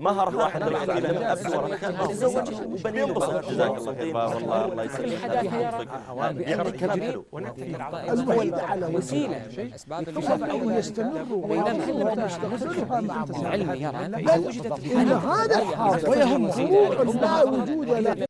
مهر واحد يتزوج وبننبسط. جزاك الله خير. والله الله يسلمك. كلام حلو. الوحيد على وسيله اسباب يستمروا علمي وجدت هذا الحاصل ويهمه لا وجود له.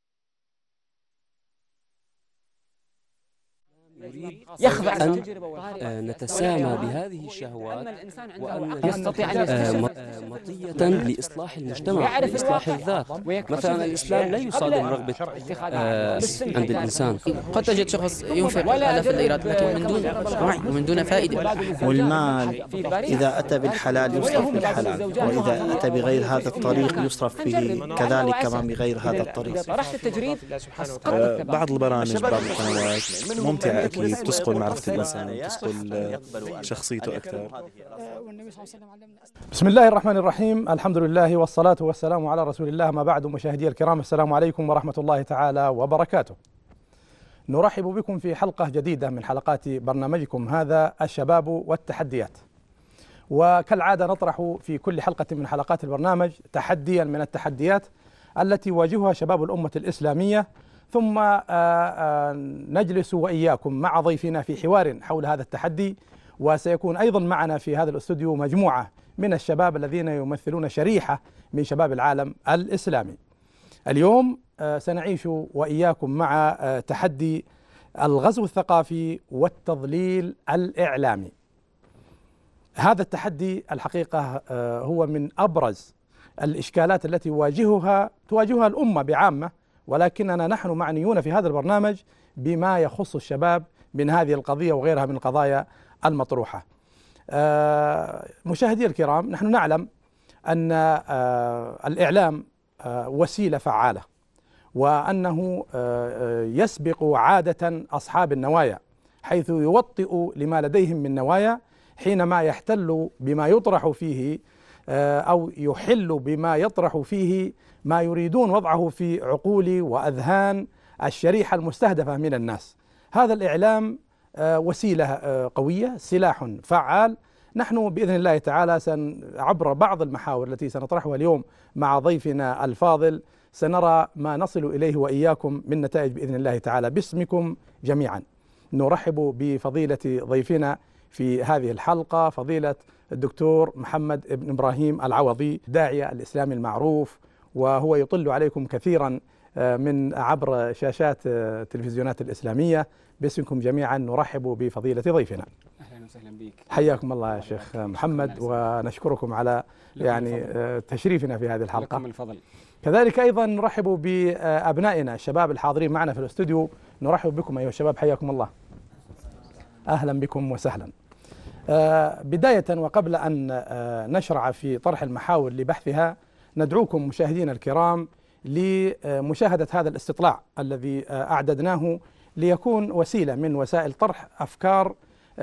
يخضع أن نتسامى بهذه الشهوات وأن يستطيع مطية لإصلاح المجتمع وإصلاح الذات. مثلا الإسلام لا يصادم رغبة عند الإنسان. قد تجد شخص ينفق آلاف الليرات لكن من دون وعي ومن دون فائدة. والمال إذا أتى بالحلال يصرف بالحلال، وإذا أتى بغير هذا الطريق يصرف به كذلك كمان بغير هذا الطريق. بعض البرامج بعض القنوات ممتعة أكيد، تسقل معرفة الإنسان، تسقل شخصيته أكثر. بسم الله الرحمن الرحيم، الحمد لله والصلاة والسلام على رسول الله. ما بعد، مشاهدي الكرام، السلام عليكم ورحمة الله تعالى وبركاته. نرحب بكم في حلقة جديدة من حلقات برنامجكم هذا الشباب والتحديات. وكالعادة نطرح في كل حلقة من حلقات البرنامج تحديا من التحديات التي يواجهها شباب الأمة الإسلامية، ثم نجلس وإياكم مع ضيفنا في حوار حول هذا التحدي. وسيكون أيضا معنا في هذا الاستوديو مجموعة من الشباب الذين يمثلون شريحة من شباب العالم الإسلامي. اليوم سنعيش وإياكم مع تحدي الغزو الثقافي والتضليل الإعلامي. هذا التحدي الحقيقة هو من أبرز الإشكالات التي تواجهها الأمة بعامة، ولكننا نحن معنيون في هذا البرنامج بما يخص الشباب من هذه القضية وغيرها من القضايا المطروحة. مشاهدي الكرام، نحن نعلم أن الإعلام وسيلة فعالة، وأنه يسبق عادة أصحاب النوايا، حيث يوطئ لما لديهم من نوايا حينما يحتل بما يطرح فيه أو يحل بما يطرح فيه ما يريدون وضعه في عقول وأذهان الشريحة المستهدفة من الناس. هذا الإعلام وسيلة قوية، سلاح فعال. نحن بإذن الله تعالى عبر بعض المحاور التي سنطرحها اليوم مع ضيفنا الفاضل سنرى ما نصل إليه وإياكم من نتائج بإذن الله تعالى. باسمكم جميعا نرحب بفضيلة ضيفنا في هذه الحلقة، فضيلة الدكتور محمد بن إبراهيم العوضي، داعية الإسلامي المعروف، وهو يطل عليكم كثيرا من عبر شاشات التلفزيونات الإسلامية. باسمكم جميعا نرحب بفضيلة ضيفنا. أهلا وسهلا بك. حياكم الله يا شيخ محمد، ونشكركم على تشريفنا في هذه الحلقة. لكم الفضل. كذلك أيضا نرحب بأبنائنا الشباب الحاضرين معنا في الاستوديو. نرحب بكم أيها الشباب، حياكم الله. أهلا بكم وسهلا. بداية وقبل أن نشرع في طرح المحاور لبحثها، ندعوكم مشاهدينا الكرام لمشاهدة هذا الاستطلاع الذي أعددناه ليكون وسيلة من وسائل طرح أفكار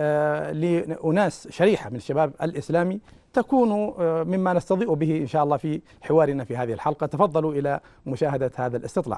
لأناس شريحة من الشباب الإسلامي تكون مما نستضيء به إن شاء الله في حوارنا في هذه الحلقة. تفضلوا إلى مشاهدة هذا الاستطلاع.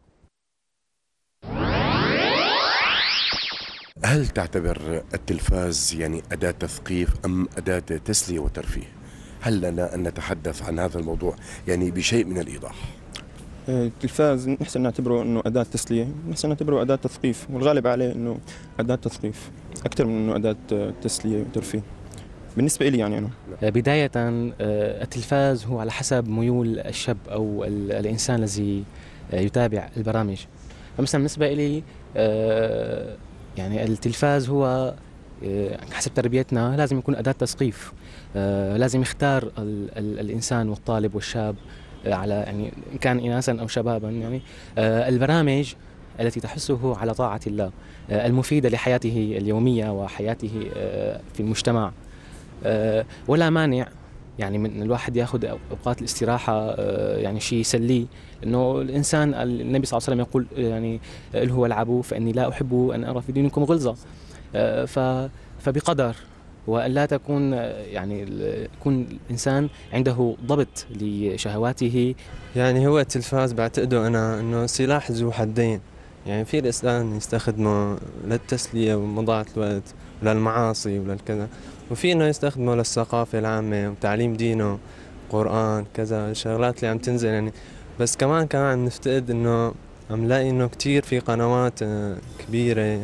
هل تعتبر التلفاز يعني أداة تثقيف أم أداة تسلية وترفيه؟ هل لنا أن نتحدث عن هذا الموضوع يعني بشيء من الإيضاح؟ التلفاز نحسن نعتبره أنه أداة تسلية، نحسن نعتبره أداة تثقيف، والغالب عليه أنه أداة تثقيف أكثر من أنه أداة تسلية وترفيه بالنسبة لي. يعني أنا بداية التلفاز هو على حسب ميول الشاب أو الإنسان الذي يتابع البرامج. فمثلا بالنسبة لي يعني التلفاز هو حسب تربيتنا لازم يكون أداة تثقيف، لازم يختار الإنسان والطالب والشاب على يعني إن كان إناثا أو شبابا يعني البرامج التي تحثه على طاعة الله المفيدة لحياته اليومية وحياته في المجتمع. ولا مانع يعني من الواحد يأخذ أوقات الاستراحة يعني شيء يسليه، إنه الإنسان النبي صلى الله عليه وسلم يقول يعني الهوا العبوا فإني لا أحب أن أرى في دينكم غلظة. فبقدر وأن لا تكون يعني يكون الإنسان عنده ضبط لشهواته. يعني هو التلفاز بعتقده أنا إنه سلاح ذو حدين، يعني في الإنسان يستخدمه للتسلية ومضاعة الوقت وللمعاصي وللكذا، وفي إنه يستخدمه للثقافة العامة وتعليم دينه قرآن كذا الشغلات اللي عم تنزل يعني. بس كمان عم نفتقد إنه عم نلاقي إنه كتير في قنوات كبيرة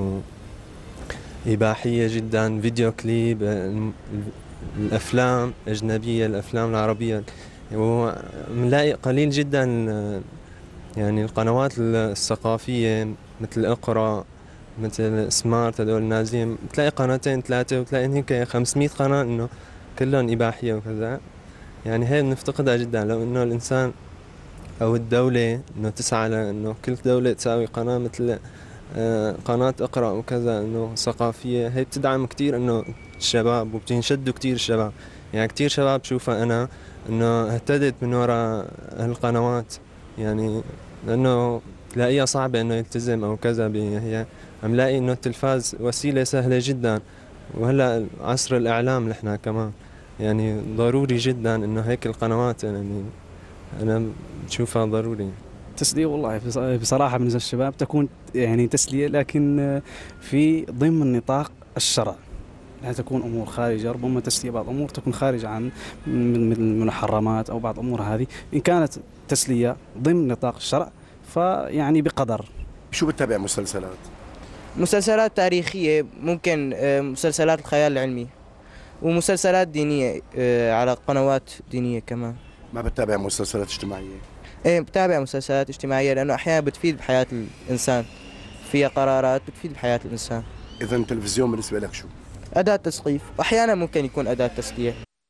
وإباحية جدا، فيديو كليب، الأفلام الأجنبية، الأفلام العربية، ومنلاقي قليل جدا يعني القنوات الثقافية مثل اقرأ، مثل سمارت، هدول نازلين تلاقي قناتين ثلاثة وتلاقي هيك 500 قناة إنه كلهم إباحية وكذا. يعني هي بنفتقدها جدا. لو إنه الإنسان أو الدولة إنه تسعى لإنه كل دولة تساوي قناة مثل قناة اقرأ وكذا إنه ثقافية، هي بتدعم كتير إنه الشباب وبتنشدوا كتير الشباب. يعني كتير شباب بشوفها أنا إنه اهتدت من وراء هالقنوات، يعني لأنه تلاقيها صعبة إنه يلتزم أو كذا. هي عم لاقي إنه التلفاز وسيلة سهلة جدا، وهلا عصر الإعلام نحن كمان يعني ضروري جدا إنه هيك القنوات يعني أنا بشوفها ضروري. تسلية والله بصراحة بالنسبة للشباب تكون يعني تسلية، لكن في ضمن نطاق الشرع. لا تكون أمور خارجة، ربما تسلية بعض الأمور تكون خارجة عن من المحرمات أو بعض الأمور هذه. إن كانت تسلية ضمن نطاق الشرع فيعني بقدر. شو بتتابع مسلسلات؟ مسلسلات تاريخية، ممكن مسلسلات الخيال العلمي، ومسلسلات دينية على قنوات دينية كمان. ما بتتابع مسلسلات اجتماعية؟ ايه بتابع مسلسلات اجتماعية لأنه أحيانا بتفيد بحياة الإنسان، فيها قرارات بتفيد بحياة الإنسان. إذا التلفزيون بالنسبة لك شو؟ أداة تثقيف، وأحيانا ممكن يكون أداة تسلية.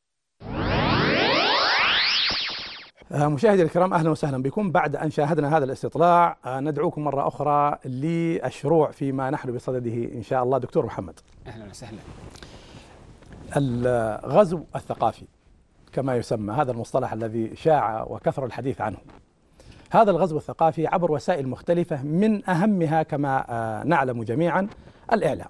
مشاهدي الكرام، أهلا وسهلا بكم. بعد أن شاهدنا هذا الاستطلاع ندعوكم مرة أخرى للشروع فيما نحن بصدده إن شاء الله. دكتور محمد، أهلا وسهلا. الغزو الثقافي كما يسمى، هذا المصطلح الذي شاع وكثر الحديث عنه، هذا الغزو الثقافي عبر وسائل مختلفة، من أهمها كما نعلم جميعا الإعلام.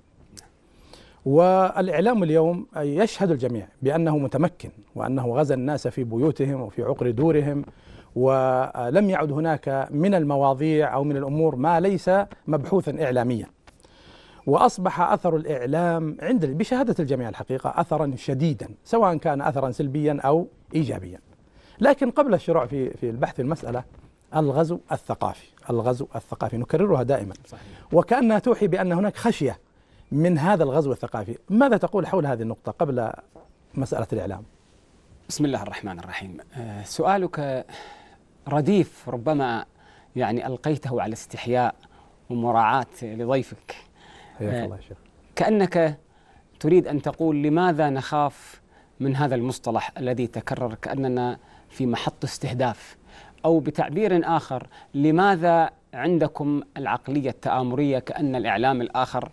والإعلام اليوم يشهد الجميع بأنه متمكن، وأنه غزا الناس في بيوتهم وفي عقر دورهم، ولم يعد هناك من المواضيع أو من الأمور ما ليس مبحوثا إعلاميا. وأصبح أثر الإعلام بشهادة الجميع الحقيقة أثرا شديدا، سواء كان أثرا سلبيا أو إيجابيا. لكن قبل الشروع في البحث في المسألة، الغزو الثقافي، الغزو الثقافي نكررها دائما، صحيح. وكأنها توحي بأن هناك خشية من هذا الغزو الثقافي. ماذا تقول حول هذه النقطة قبل مسألة الإعلام؟ بسم الله الرحمن الرحيم. سؤالك رديف، ربما يعني ألقيته على استحياء ومراعاة لضيفك. حياك الله يا شيخ. كأنك تريد أن تقول لماذا نخاف من هذا المصطلح الذي تكرر، كأننا في محط استهداف، أو بتعبير آخر لماذا عندكم العقلية التآمرية كأن الإعلام الآخر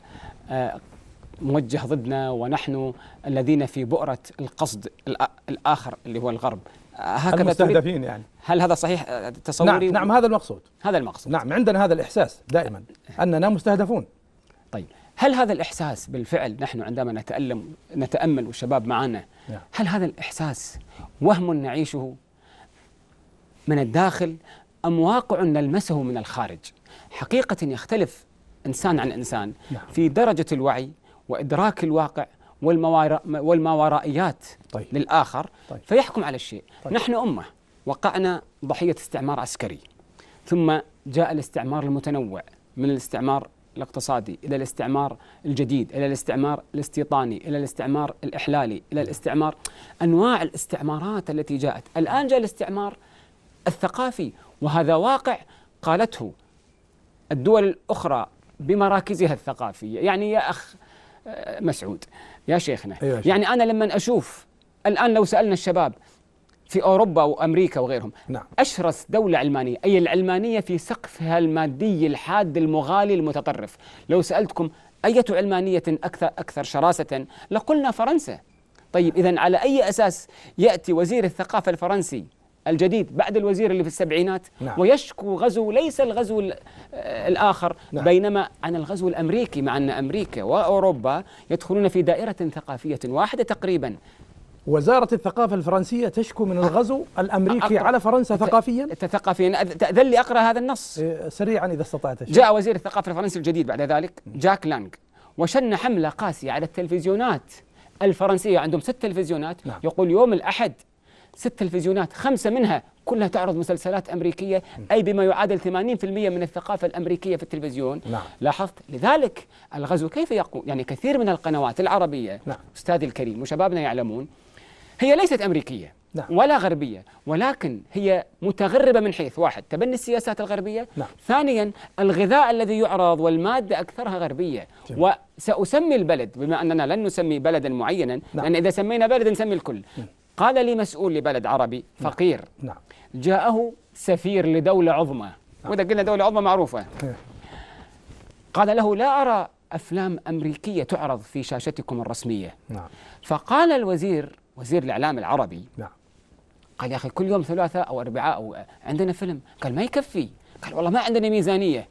موجه ضدنا ونحن الذين في بؤرة القصد الآخر اللي هو الغرب. هكذا المستهدفين يعني. هل هذا صحيح تصوري؟ نعم هذا المقصود. هذا المقصود. نعم، عندنا هذا الإحساس دائما أننا مستهدفون. طيب، هل هذا الإحساس بالفعل نحن عندما نتأمل والشباب معنا، هل هذا الإحساس وهم نعيشه من الداخل أم واقع نلمسه من الخارج؟ حقيقة يختلف إنسان عن إنسان في درجة الوعي وإدراك الواقع والماورائيات للآخر، فيحكم على الشيء. نحن أمة وقعنا ضحية استعمار عسكري، ثم جاء الاستعمار المتنوع، من الاستعمار الاقتصادي إلى الاستعمار الجديد، إلى الاستعمار الاستيطاني، إلى الاستعمار الإحلالي، إلى الاستعمار، أنواع الاستعمارات التي جاءت. الآن جاء الاستعمار الثقافي، وهذا واقع قالته الدول الأخرى بمراكزها الثقافية. يعني يا أخ مسعود، يا شيخنا، يعني أنا لما أشوف الآن لو سألنا الشباب في أوروبا وأمريكا وغيرهم، أشرس دولة علمانية، أي العلمانية في سقفها المادي الحاد المغالي المتطرف، لو سألتكم أية علمانية أكثر شراسة لقلنا فرنسا. طيب إذن على أي أساس يأتي وزير الثقافة الفرنسي الجديد بعد الوزير اللي في السبعينات ويشكو غزو ليس الغزو الآخر، بينما عن الغزو الأمريكي، مع أن أمريكا وأوروبا يدخلون في دائرة ثقافية واحدة تقريبا. وزارة الثقافة الفرنسية تشكو من الغزو الأمريكي على فرنسا ثقافيا. تأذن لي أقرأ هذا النص سريعا إذا استطعت. جاء وزير الثقافة الفرنسي الجديد بعد ذلك جاك لانغ وشن حملة قاسية على التلفزيونات الفرنسية، عندهم 6 تلفزيونات، يقول يوم الأحد 6 تلفزيونات 5 منها كلها تعرض مسلسلات أمريكية، أي بما يعادل 80% من الثقافة الأمريكية في التلفزيون. نعم. لاحظت؟ لذلك الغزو كيف يقوم؟ يعني كثير من القنوات العربية، نعم. أستاذي الكريم وشبابنا يعلمون، هي ليست أمريكية، نعم. ولا غربية، ولكن هي متغربة من حيث واحد تبني السياسات الغربية، نعم. ثانيا الغذاء الذي يعرض والمادة أكثرها غربية. جميل. وسأسمي البلد بما أننا لن نسمي بلدا معينا، نعم. لأن إذا سمينا بلد نسمي الكل. قال لي مسؤول لبلد عربي فقير، نعم. جاءه سفير لدولة عظمى، وإذا قلنا دولة عظمى معروفة، قال له لا أرى أفلام أمريكية تعرض في شاشتكم الرسمية. نعم. فقال الوزير، وزير الإعلام العربي، نعم. قال يا أخي كل يوم ثلاثاء أو أربعاء أو عندنا فيلم. قال ما يكفي. قال والله ما عندنا ميزانية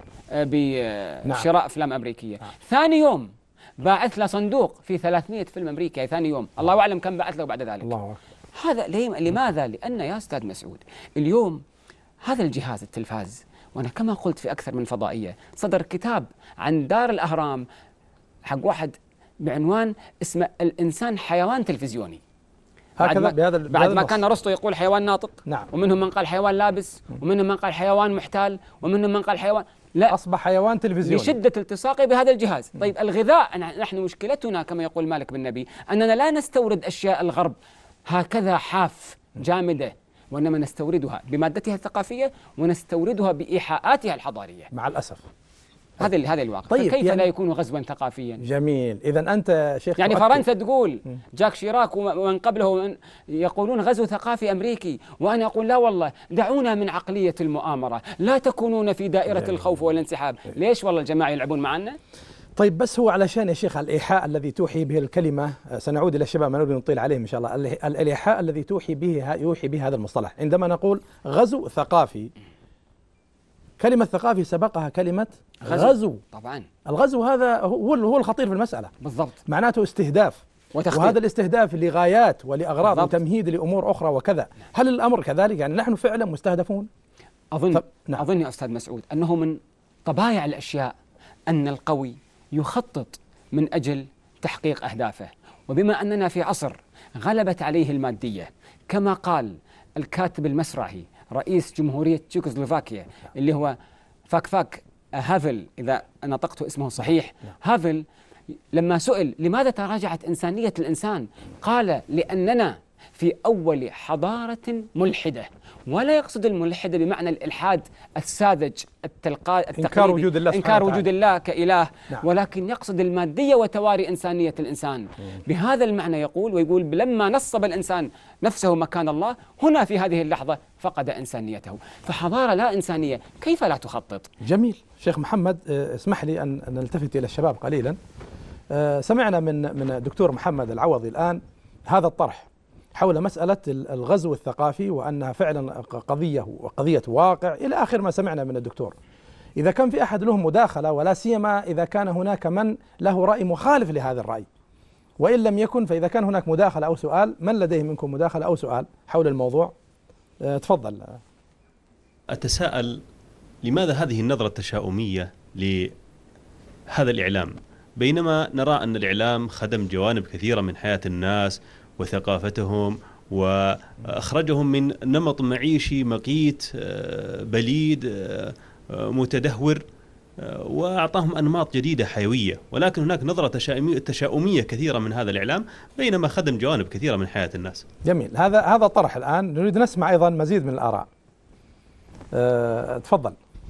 بشراء أفلام أمريكية. ثاني يوم باعث له صندوق فيه 300 فيلم أمريكي. ثاني يوم الله أعلم كم باعث له بعد ذلك. الله. هذا لماذا؟ لأن يا أستاذ مسعود اليوم هذا الجهاز التلفاز، وأنا كما قلت في أكثر من فضائية صدر كتاب عن دار الأهرام حق واحد بعنوان اسمه الإنسان حيوان تلفزيوني. بعد ما كان أرسطو يقول حيوان ناطق، نعم. ومنهم من قال حيوان لابس، ومنهم من قال حيوان محتال، ومنهم من قال حيوان، لا أصبح حيوان تلفزيوني لشدة التصاقه بهذا الجهاز. طيب الغذاء، نحن مشكلتنا كما يقول مالك بن نبي أننا لا نستورد أشياء الغرب هكذا حاف جامدة، وإنما نستوردها بمادتها الثقافية ونستوردها بإيحاءاتها الحضارية مع الأسف. هذا الواقع. طيب كيف لا يكون غزوا ثقافيا؟ جميل. إذا أنت شيخ يعني فرنسا تقول جاك شيراك ومن قبله يقولون غزو ثقافي أمريكي، وأنا أقول لا والله دعونا من عقلية المؤامرة، لا تكونون في دائرة الخوف والانسحاب. ليش والله الجماعة يلعبون معنا؟ طيب بس هو علشان يا شيخ الإيحاء الذي توحي به الكلمة، سنعود إلى الشباب ما نريد نطيل عليهم إن شاء الله. الإيحاء الذي يوحي به هذا المصطلح عندما نقول غزو ثقافي، كلمة ثقافي سبقها كلمة غزو. طبعا الغزو هذا هو الخطير في المسألة. بالضبط. معناته استهداف، وهذا الاستهداف لغايات ولأغراض وتمهيد لأمور أخرى وكذا. هل الأمر كذلك؟ يعني نحن فعلا مستهدفون؟ أظن يا أستاذ مسعود أنه من طبايع الأشياء أن القوي يخطط من أجل تحقيق أهدافه، وبما أننا في عصر غلبت عليه المادية كما قال الكاتب المسرحي رئيس جمهورية تشيكوسلوفاكيا اللي هو فاك هافل إذا نطقت اسمه صحيح. هافل لما سئل لماذا تراجعت إنسانية الإنسان قال لأننا في أول حضارة ملحدة، ولا يقصد الملحدة بمعنى الإلحاد الساذج التقليدي، إنكار وجود الله كإله، ولكن يقصد المادية وتواري إنسانية الإنسان. بهذا المعنى يقول لما نصب الإنسان نفسه مكان الله، هنا في هذه اللحظة فقد إنسانيته. فحضارة لا إنسانية كيف لا تخطط؟ جميل. شيخ محمد اسمح لي أن نلتفت إلى الشباب قليلا. سمعنا من الدكتور محمد العوضي الآن هذا الطرح حول مسألة الغزو الثقافي، وأنها فعلا قضية واقع إلى آخر ما سمعنا من الدكتور. إذا كان في أحد له مداخلة، ولا سيما إذا كان هناك من له رأي مخالف لهذا الرأي، وإن لم يكن فإذا كان هناك مداخلة أو سؤال، من لديه منكم مداخلة أو سؤال حول الموضوع تفضل. أتساءل لماذا هذه النظرة التشاؤمية لهذا الإعلام، بينما نرى أن الإعلام خدم جوانب كثيرة من حياة الناس وثقافتهم، وأخرجهم من نمط معيشي مقيت بليد متدهور، وأعطاهم أنماط جديدة حيوية. ولكن هناك نظرة تشاؤمية كثيرة من هذا الإعلام، بينما خدم جوانب كثيرة من حياة الناس. جميل. هذا طرح. الآن نريد نسمع أيضا مزيد من الآراء. تفضل.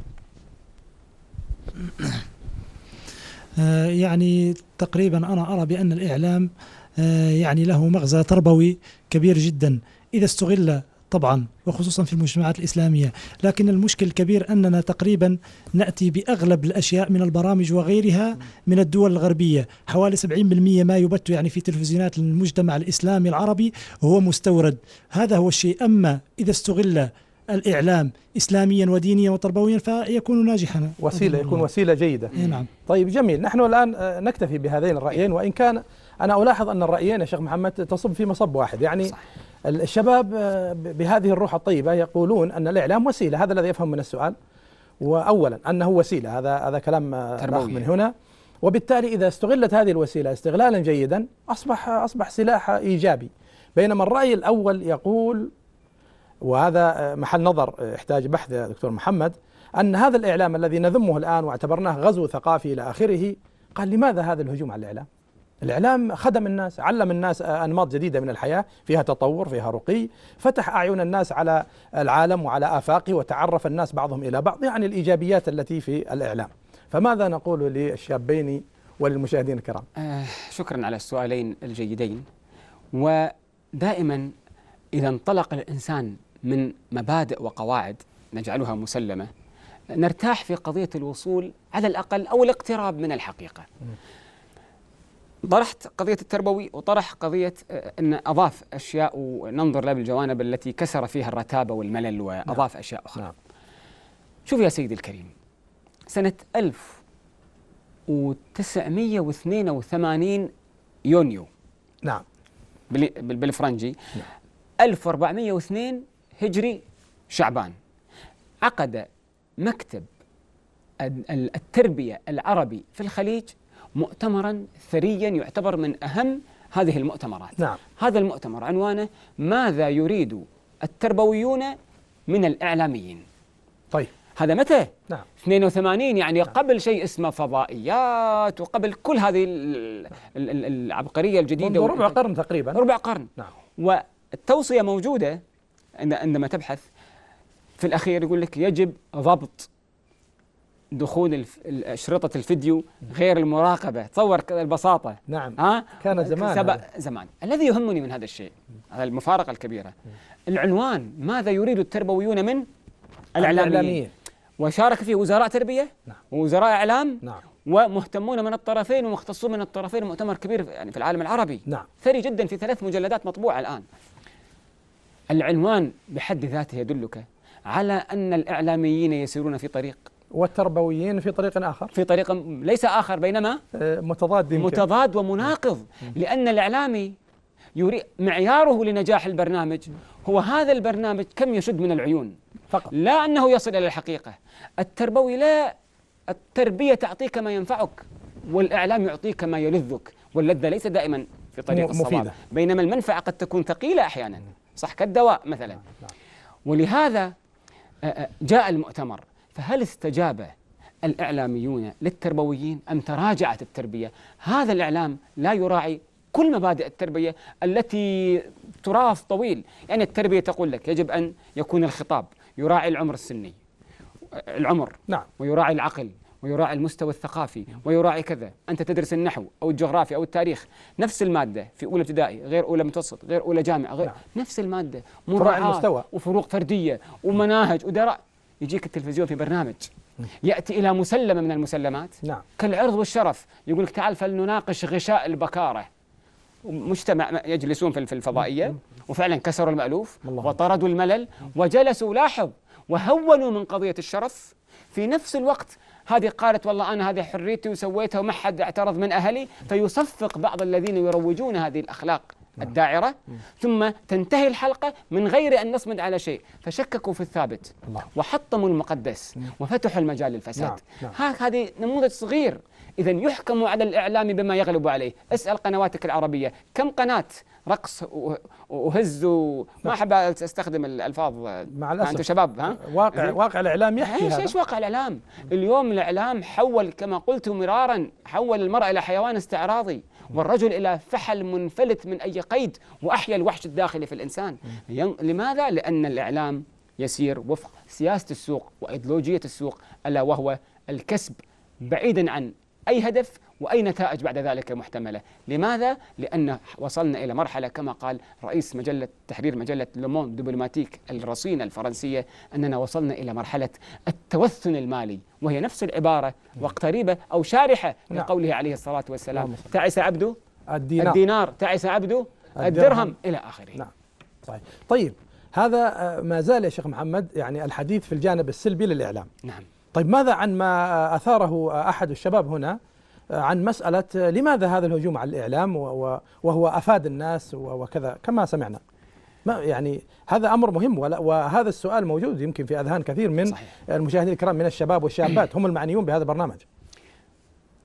يعني تقريبا أنا أرى بأن الإعلام يعني له مغزى تربوي كبير جدا إذا استغل طبعا، وخصوصا في المجتمعات الإسلامية. لكن المشكل الكبير أننا تقريبا نأتي بأغلب الأشياء من البرامج وغيرها من الدول الغربية. حوالي 70% ما يبث يعني في تلفزيونات المجتمع الإسلامي العربي هو مستورد. هذا هو الشيء. أما إذا استغل الإعلام إسلاميا ودينيا وتربويا فيكون ناجحا، يكون وسيلة جيدة. نعم. طيب جميل. نحن الآن نكتفي بهذين الرأيين، وإن كان أنا ألاحظ أن الرأيين يا شيخ محمد تصب في مصب واحد. يعني صح. الشباب بهذه الروح الطيبة يقولون أن الإعلام وسيلة، هذا الذي يفهم من السؤال. وأولا أنه وسيلة، هذا كلام تربوي من هنا، وبالتالي إذا استغلت هذه الوسيلة استغلالا جيدا أصبح سلاح إيجابي. بينما الرأي الأول يقول، وهذا محل نظر يحتاج بحث يا دكتور محمد، أن هذا الإعلام الذي نذمه الآن واعتبرناه غزو ثقافي إلى آخره، قال لماذا هذا الهجوم على الإعلام؟ الإعلام خدم الناس، علم الناس أنماط جديدة من الحياة فيها تطور، فيها رقي، فتح أعين الناس على العالم وعلى آفاقه، وتعرف الناس بعضهم إلى بعض، يعني الإيجابيات التي في الإعلام. فماذا نقول للشابين وللمشاهدين الكرام؟ شكرا على السؤالين الجيدين. ودائما إذا انطلق الإنسان من مبادئ وقواعد نجعلها مسلمة، نرتاح في قضية الوصول على الأقل أو الاقتراب من الحقيقة. طرحت قضية التربوي وطرح قضية أن أضاف أشياء وننظر لها بالجوانب التي كسر فيها الرتابة والملل وأضاف أشياء أخرى. شوف يا سيدي الكريم، سنة 1982 يونيو، نعم، بالفرنجي، 1402 هجري شعبان، عقد مكتب التربية العربي في الخليج مؤتمرا ثريا يعتبر من أهم هذه المؤتمرات. نعم. هذا المؤتمر عنوانه ماذا يريد التربويون من الإعلاميين. طيب هذا متى؟ نعم. 82، يعني قبل شيء اسمه فضائيات وقبل كل هذه العبقرية الجديدة، منذ ربع قرن تقريبا. ربع قرن. نعم. والتوصية موجودة عندما تبحث في الأخير يقول لك يجب ضبط دخول أشرطة الفيديو غير المراقبة. تصور البساطة. نعم. كان زمان. الذي يهمني من هذا الشيء، هذا المفارقة الكبيرة، العنوان ماذا يريد التربويون من الإعلاميين، وشارك فيه وزراء تربية، نعم، ووزراء إعلام، نعم، ومهتمون من الطرفين ومختصون من الطرفين، مؤتمر كبير يعني في العالم العربي، نعم، ثري جدا، في 3 مجلدات مطبوعة الآن. العنوان بحد ذاته يدلك على أن الإعلاميين يسيرون في طريق، والتربويين في طريق آخر، في طريق ليس آخر، بينما متضاد ومناقض. لأن الإعلامي معياره لنجاح البرنامج هو هذا البرنامج كم يشد من العيون فقط، لا أنه يصل إلى الحقيقة. التربوي لا، التربية تعطيك ما ينفعك، والإعلام يعطيك ما يلذك، واللذة ليس دائما في طريق الصواب، بينما المنفعة قد تكون ثقيلة أحيانا، صح، كالدواء مثلا. ولهذا جاء المؤتمر. فهل استجاب الإعلاميون للتربويين أم تراجعت التربية؟ هذا الإعلام لا يراعي كل مبادئ التربية التي تراث طويل. يعني التربية تقول لك يجب أن يكون الخطاب يراعي العمر السني، نعم، ويراعي العقل، ويراعي المستوى الثقافي، ويراعي كذا. أنت تدرس النحو أو الجغرافيا أو التاريخ، نفس المادة في أولى ابتدائي غير أولى متوسط غير أولى جامعة غير، نعم، نفس المادة، مراعاة وفروق فردية ومناهج ودراء. يجيك التلفزيون في برنامج يأتي إلى مسلمة من المسلمات، نعم، كالعرض والشرف، يقول لك تعال فلنناقش غشاء البكارة. مجتمع يجلسون في الفضائية، وفعلا كسروا المألوف وطردوا الملل وجلسوا، لاحظ، وهونوا من قضية الشرف. في نفس الوقت هذه قالت والله أنا هذه حريتي وسويتها وما حد اعترض من أهلي، فيصفق بعض الذين يروجون هذه الأخلاق الداعرة، ثم تنتهي الحلقة من غير أن نصمد على شيء، فشككوا في الثابت وحطموا المقدس وفتحوا المجال للفساد. هذه نموذج صغير. إذا يحكم على الإعلام بما يغلب عليه. اسأل قنواتك العربية كم قناة رقص وهز ما أحب أستخدم الألفاظ مع الأسف، أنتم شباب، ها؟ واقع الإعلام يحكي هذا. إيش واقع الإعلام؟ اليوم الإعلام حول، كما قلت مرارا، حول المرأة إلى حيوان استعراضي، والرجل إلى فحل منفلت من أي قيد، وأحيا الوحش الداخلي في الإنسان. لماذا؟ لأن الإعلام يسير وفق سياسة السوق وإيديولوجية السوق، ألا وهو الكسب بعيدا عن أي هدف وأي نتائج بعد ذلك محتملة. لماذا؟ لأن وصلنا إلى مرحلة كما قال رئيس تحرير مجلة لوموند دبلوماتيك الرصينة الفرنسية، أننا وصلنا إلى مرحلة التوثن المالي، وهي نفس العبارة وقريبة أو شارحة لقوله عليه الصلاة والسلام: تعس عبده الدينار، تعس عبده الدرهم، إلى آخره. نعم، صحيح. طيب، هذا ما زال يا شيخ محمد يعني الحديث في الجانب السلبي للإعلام. نعم. طيب، ماذا عن ما أثاره أحد الشباب هنا عن مسألة لماذا هذا الهجوم على الإعلام وهو أفاد الناس وكذا كما سمعنا؟ يعني هذا أمر مهم، وهذا السؤال موجود يمكن في أذهان كثير من المشاهدين الكرام من الشباب والشابات، هم المعنيون بهذا البرنامج.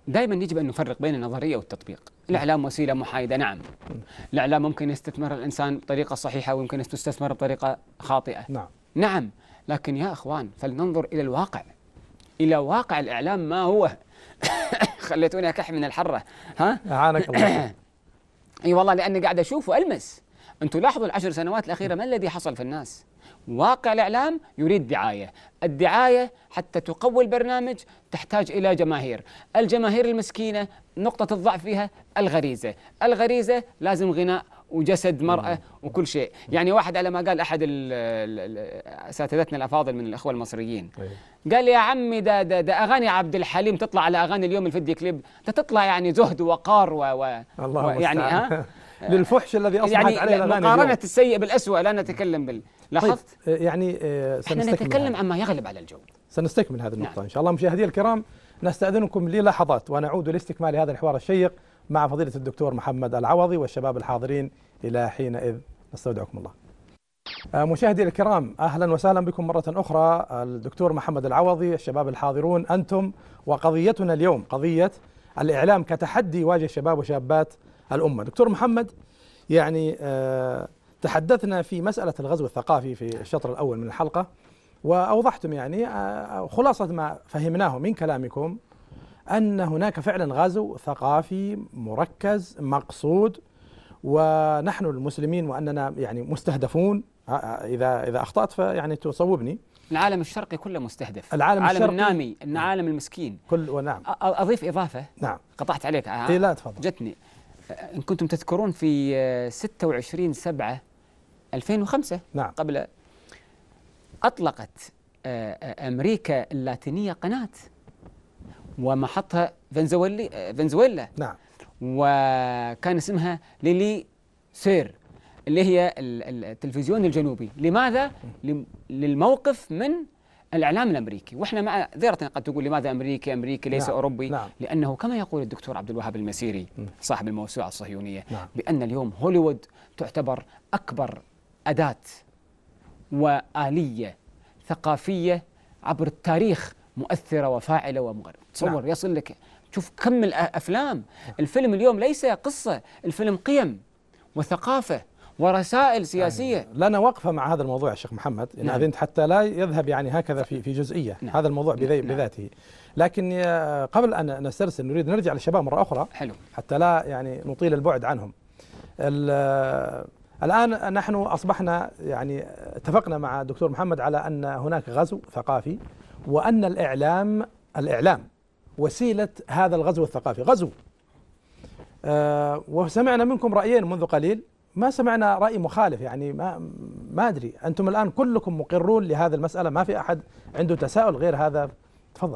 دائما يجب أن نفرق بين النظرية والتطبيق. الإعلام وسيلة محايدة، نعم. الإعلام ممكن يستثمر الإنسان بطريقة صحيحة ويمكن تستثمر بطريقة خاطئة. نعم، لكن يا أخوان فلننظر إلى الواقع، إلى واقع الإعلام ما هو. خليتوني أكح من الحرة. ها؟ أعانك الله. اي والله لاني قاعد اشوف والمس. انتم لاحظوا العشر سنوات الاخيره ما الذي حصل في الناس؟ واقع الاعلام يريد دعايه، الدعايه حتى تقوي البرنامج تحتاج الى جماهير، الجماهير المسكينه نقطه الضعف فيها الغريزه، الغريزه لازم غناء وجسد مرأة وكل شيء. يعني واحد على ما قال أحد أساتذتنا الأفاضل من الأخوة المصريين، قال يا عمي ده أغاني عبد الحليم تطلع على أغاني اليوم الفيديو كليب تطلع يعني زهد ووقار يعني ها للفحش الذي أصبحت يعني عليه الأغاني مقارنة السيء بالأسوأ. لا نتكلم لاحظت؟ طيب يعني احنا نتكلم عما يغلب على الجو. سنستكمل هذه النقطة إن شاء الله. مشاهدي الكرام، نستأذنكم للحظات ونعود لاستكمال هذا الحوار الشيق مع فضيلة الدكتور محمد العوضي والشباب الحاضرين. إلى حينئذ نستودعكم الله. مشاهدي الكرام، أهلا وسهلا بكم مرة أخرى. الدكتور محمد العوضي، الشباب الحاضرون أنتم، وقضيتنا اليوم قضية الإعلام كتحدي يواجه شباب وشابات الأمة. دكتور محمد، يعني تحدثنا في مسألة الغزو الثقافي في الشطر الأول من الحلقة، وأوضحتم يعني خلاصة ما فهمناه من كلامكم أن هناك فعلا غزو ثقافي مركز مقصود، ونحن المسلمين وأننا يعني مستهدفون. إذا أخطأت فيعني تصوبني. العالم الشرقي كله مستهدف، العالم الشرقي، النامي، العالم المسكين كل. ونعم، أضيف إضافة. نعم، قطعت عليك. لا تفضل. جتني إن كنتم تذكرون في 26/7/2005، نعم، قبل أطلقت أمريكا اللاتينية قناة ومحطها فنزويلا. نعم، وكان اسمها ليلي سير اللي هي التلفزيون الجنوبي. لماذا؟ للموقف من الإعلام الأمريكي. وإحنا مع ذرة قد تقول لماذا أمريكي ليس نعم، أوروبي. نعم. لأنه كما يقول الدكتور عبد الوهاب المسيري صاحب الموسوعة الصهيونية، نعم، بأن اليوم هوليوود تعتبر أكبر أداة وآلية ثقافية عبر التاريخ مؤثرة وفاعلة ومغرب. تصور نعم. يصل لك، شوف كم الأفلام. الفيلم اليوم ليس قصة، الفيلم قيم وثقافة ورسائل سياسية. يعني لنا وقفة مع هذا الموضوع يا شيخ محمد إن نعم. أذنت، حتى لا يذهب يعني هكذا في جزئية. نعم. هذا الموضوع بذاته. لكن قبل أن نسترسل نريد نرجع للشباب مرة أخرى. حلو. حتى لا يعني نطيل البعد عنهم. الآن نحن أصبحنا يعني اتفقنا مع الدكتور محمد على أن هناك غزو ثقافي، وأن الإعلام وسيلة هذا الغزو الثقافي. غزو وسمعنا منكم رأيين منذ قليل، ما سمعنا رأي مخالف. يعني ما أدري، أنتم الآن كلكم مقرون لهذه المسألة، ما في أحد عنده تساؤل غير هذا. تفضل.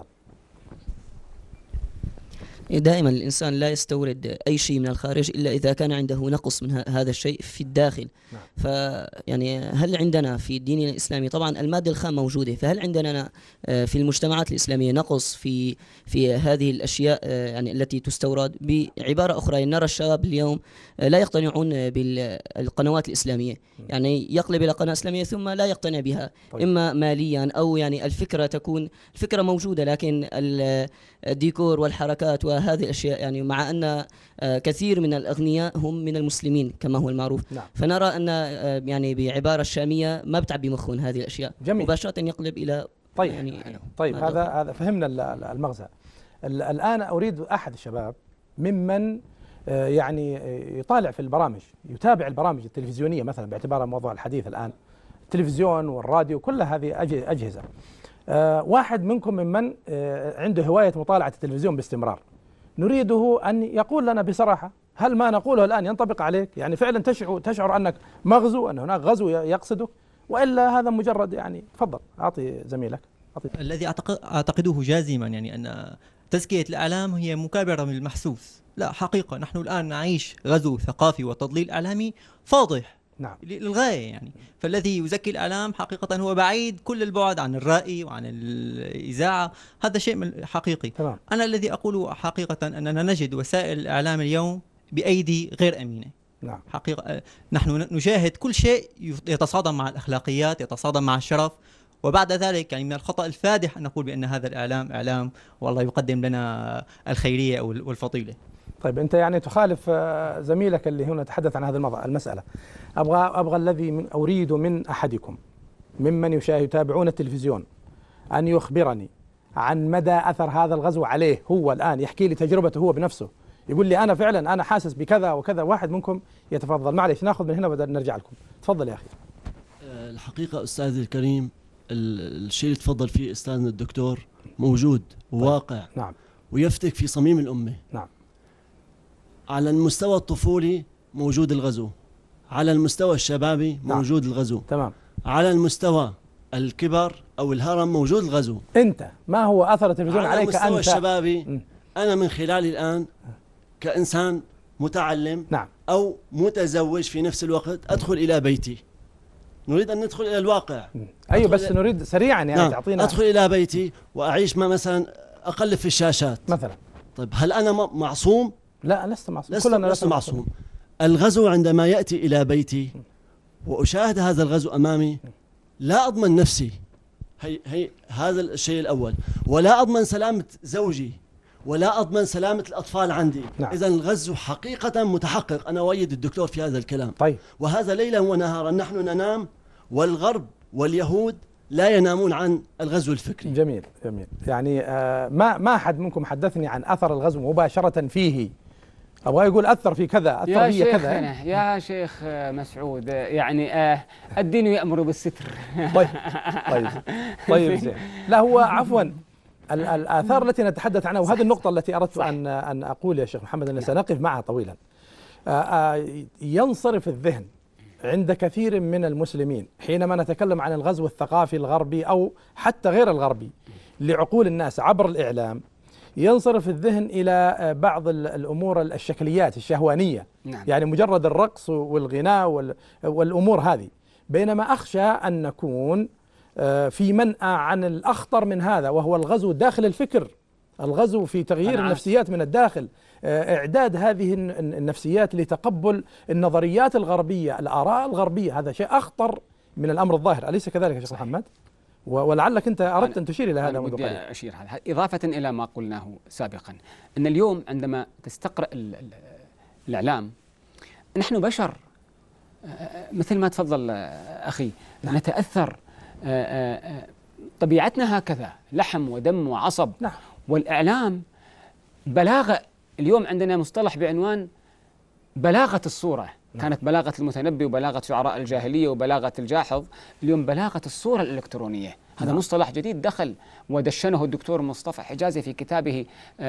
دائما الإنسان لا يستورد أي شيء من الخارج إلا إذا كان عنده نقص من هذا الشيء في الداخل. نعم. فيعني هل عندنا في ديننا الإسلامي طبعا المادة الخام موجودة، فهل عندنا في المجتمعات الإسلامية نقص في هذه الأشياء يعني التي تستورد؟ بعبارة أخرى، نرى الشباب اليوم لا يقتنعون بالقنوات الإسلامية، يعني يقلب إلى قناة إسلامية ثم لا يقتنع بها. طيب. إما ماليا أو يعني الفكرة موجودة، لكن الديكور والحركات وهذه الأشياء، يعني مع أن كثير من الأغنياء هم من المسلمين كما هو المعروف. نعم. فنرى أن يعني بعبارة الشامية ما بتعبي مخون هذه الأشياء. جميل. مباشرة يقلب إلى طيب. يعني طيب هذا فهمنا المغزى. الآن أريد أحد الشباب ممن يعني يطالع في البرامج، يتابع البرامج التلفزيونية مثلا، باعتبارها موضوع الحديث الآن، التلفزيون والراديو كل هذه أجهزة. واحد منكم ممن عنده هواية مطالعة التلفزيون باستمرار، نريده أن يقول لنا بصراحة هل ما نقوله الآن ينطبق عليك؟ يعني فعلا تشعر أنك مغزو، أن هناك غزو يقصدك، وإلا هذا مجرد يعني. تفضل، أعطي زميلك. الذي أعتقده جازما يعني أن تزكية الإعلام هي مكابرة من المحسوس. لا، حقيقة نحن الآن نعيش غزو ثقافي وتضليل إعلامي فاضح. نعم. للغاية يعني. فالذي يزكي الإعلام حقيقة هو بعيد كل البعد عن الرأي وعن الإذاعة. هذا شيء حقيقي. تمام. أنا الذي أقوله حقيقة أننا نجد وسائل الإعلام اليوم بأيدي غير أمينة. نعم. حقيقة نحن نشاهد كل شيء يتصادم مع الأخلاقيات، يتصادم مع الشرف، وبعد ذلك يعني من الخطأ الفادح أن نقول بأن هذا الإعلام إعلام والله يقدم لنا الخيرية أو الفضيلة. طيب أنت يعني تخالف زميلك اللي هنا تحدث عن هذه المسألة. أبغى الذي أريد من أحدكم ممن يتابعون التلفزيون أن يخبرني عن مدى أثر هذا الغزو عليه، هو الآن يحكي لي تجربته هو بنفسه، يقول لي أنا فعلا أنا حاسس بكذا وكذا. واحد منكم يتفضل، معلش ناخذ من هنا بدل نرجع لكم. تفضل يا أخي. الحقيقة أستاذ الكريم الشيء اللي تفضل فيه أستاذنا الدكتور موجود وواقع. نعم. ويفتك في صميم الأمة. نعم. على المستوى الطفولي موجود الغزو، على المستوى الشبابي موجود الغزو. تمام. على المستوى الكبر أو الهرم موجود الغزو. أنت ما هو أثر التلفزيون عليك أنت؟ على المستوى الشبابي أنا من خلالي الآن كإنسان متعلم أو متزوج في نفس الوقت أدخل إلى بيتي، نريد أن ندخل إلى الواقع. أيوة بس نريد سريعا يعني تعطينا. أدخل إلى بيتي وأعيش ما مثلا أقلب في الشاشات مثلا. طيب هل أنا معصوم؟ لا لست معصوم. كلنا لست معصوم. الغزو عندما يأتي إلى بيتي وأشاهد هذا الغزو أمامي لا أضمن نفسي، هي هذا الشيء الأول، ولا أضمن سلامة زوجي ولا أضمن سلامة الأطفال عندي. إذا الغزو حقيقة متحقق، أنا أؤيد الدكتور في هذا الكلام. طيب. وهذا ليلا ونهارا نحن ننام والغرب واليهود لا ينامون عن الغزو الفكري. جميل جميل. يعني ما أحد منكم حدثني عن أثر الغزو مباشرة فيه. أبغى يقول أثر في كذا، أثر في كذا. يا شيخ مسعود يعني الدين يأمر بالستر. طيب زين. لا هو عفوا الآثار التي نتحدث عنها، وهذه النقطة التي أردت أن أقول يا شيخ محمد أن سنقف معها طويلا. ينصرف الذهن عند كثير من المسلمين حينما نتكلم عن الغزو الثقافي الغربي أو حتى غير الغربي لعقول الناس عبر الإعلام، ينصرف الذهن إلى بعض الأمور الشكليات الشهوانية. نعم. يعني مجرد الرقص والغناء والأمور هذه، بينما أخشى أن نكون في منأى عن الأخطر من هذا، وهو الغزو داخل الفكر، الغزو في تغيير النفسيات من الداخل، إعداد هذه النفسيات لتقبل النظريات الغربية، الآراء الغربية. هذا شيء أخطر من الأمر الظاهر، أليس كذلك يا شيخ محمد؟ ولعلك أنت أردت أن تشير إلى هذا منذ قليل. أشير هذا إضافة إلى ما قلناه سابقا، أن اليوم عندما تستقرأ الإعلام نحن بشر مثل ما تفضل أخي، نتأثر، طبيعتنا هكذا، لحم ودم وعصب. والإعلام بلاغة. اليوم عندنا مصطلح بعنوان بلاغة الصورة. كانت بلاغة المتنبي وبلاغة شعراء الجاهلية وبلاغة الجاحظ، اليوم بلاغة الصورة الإلكترونية. هذا مصطلح جديد دخل ودشنه الدكتور مصطفى حجازي في كتابه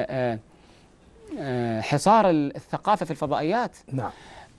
حصار الثقافة في الفضائيات. نعم.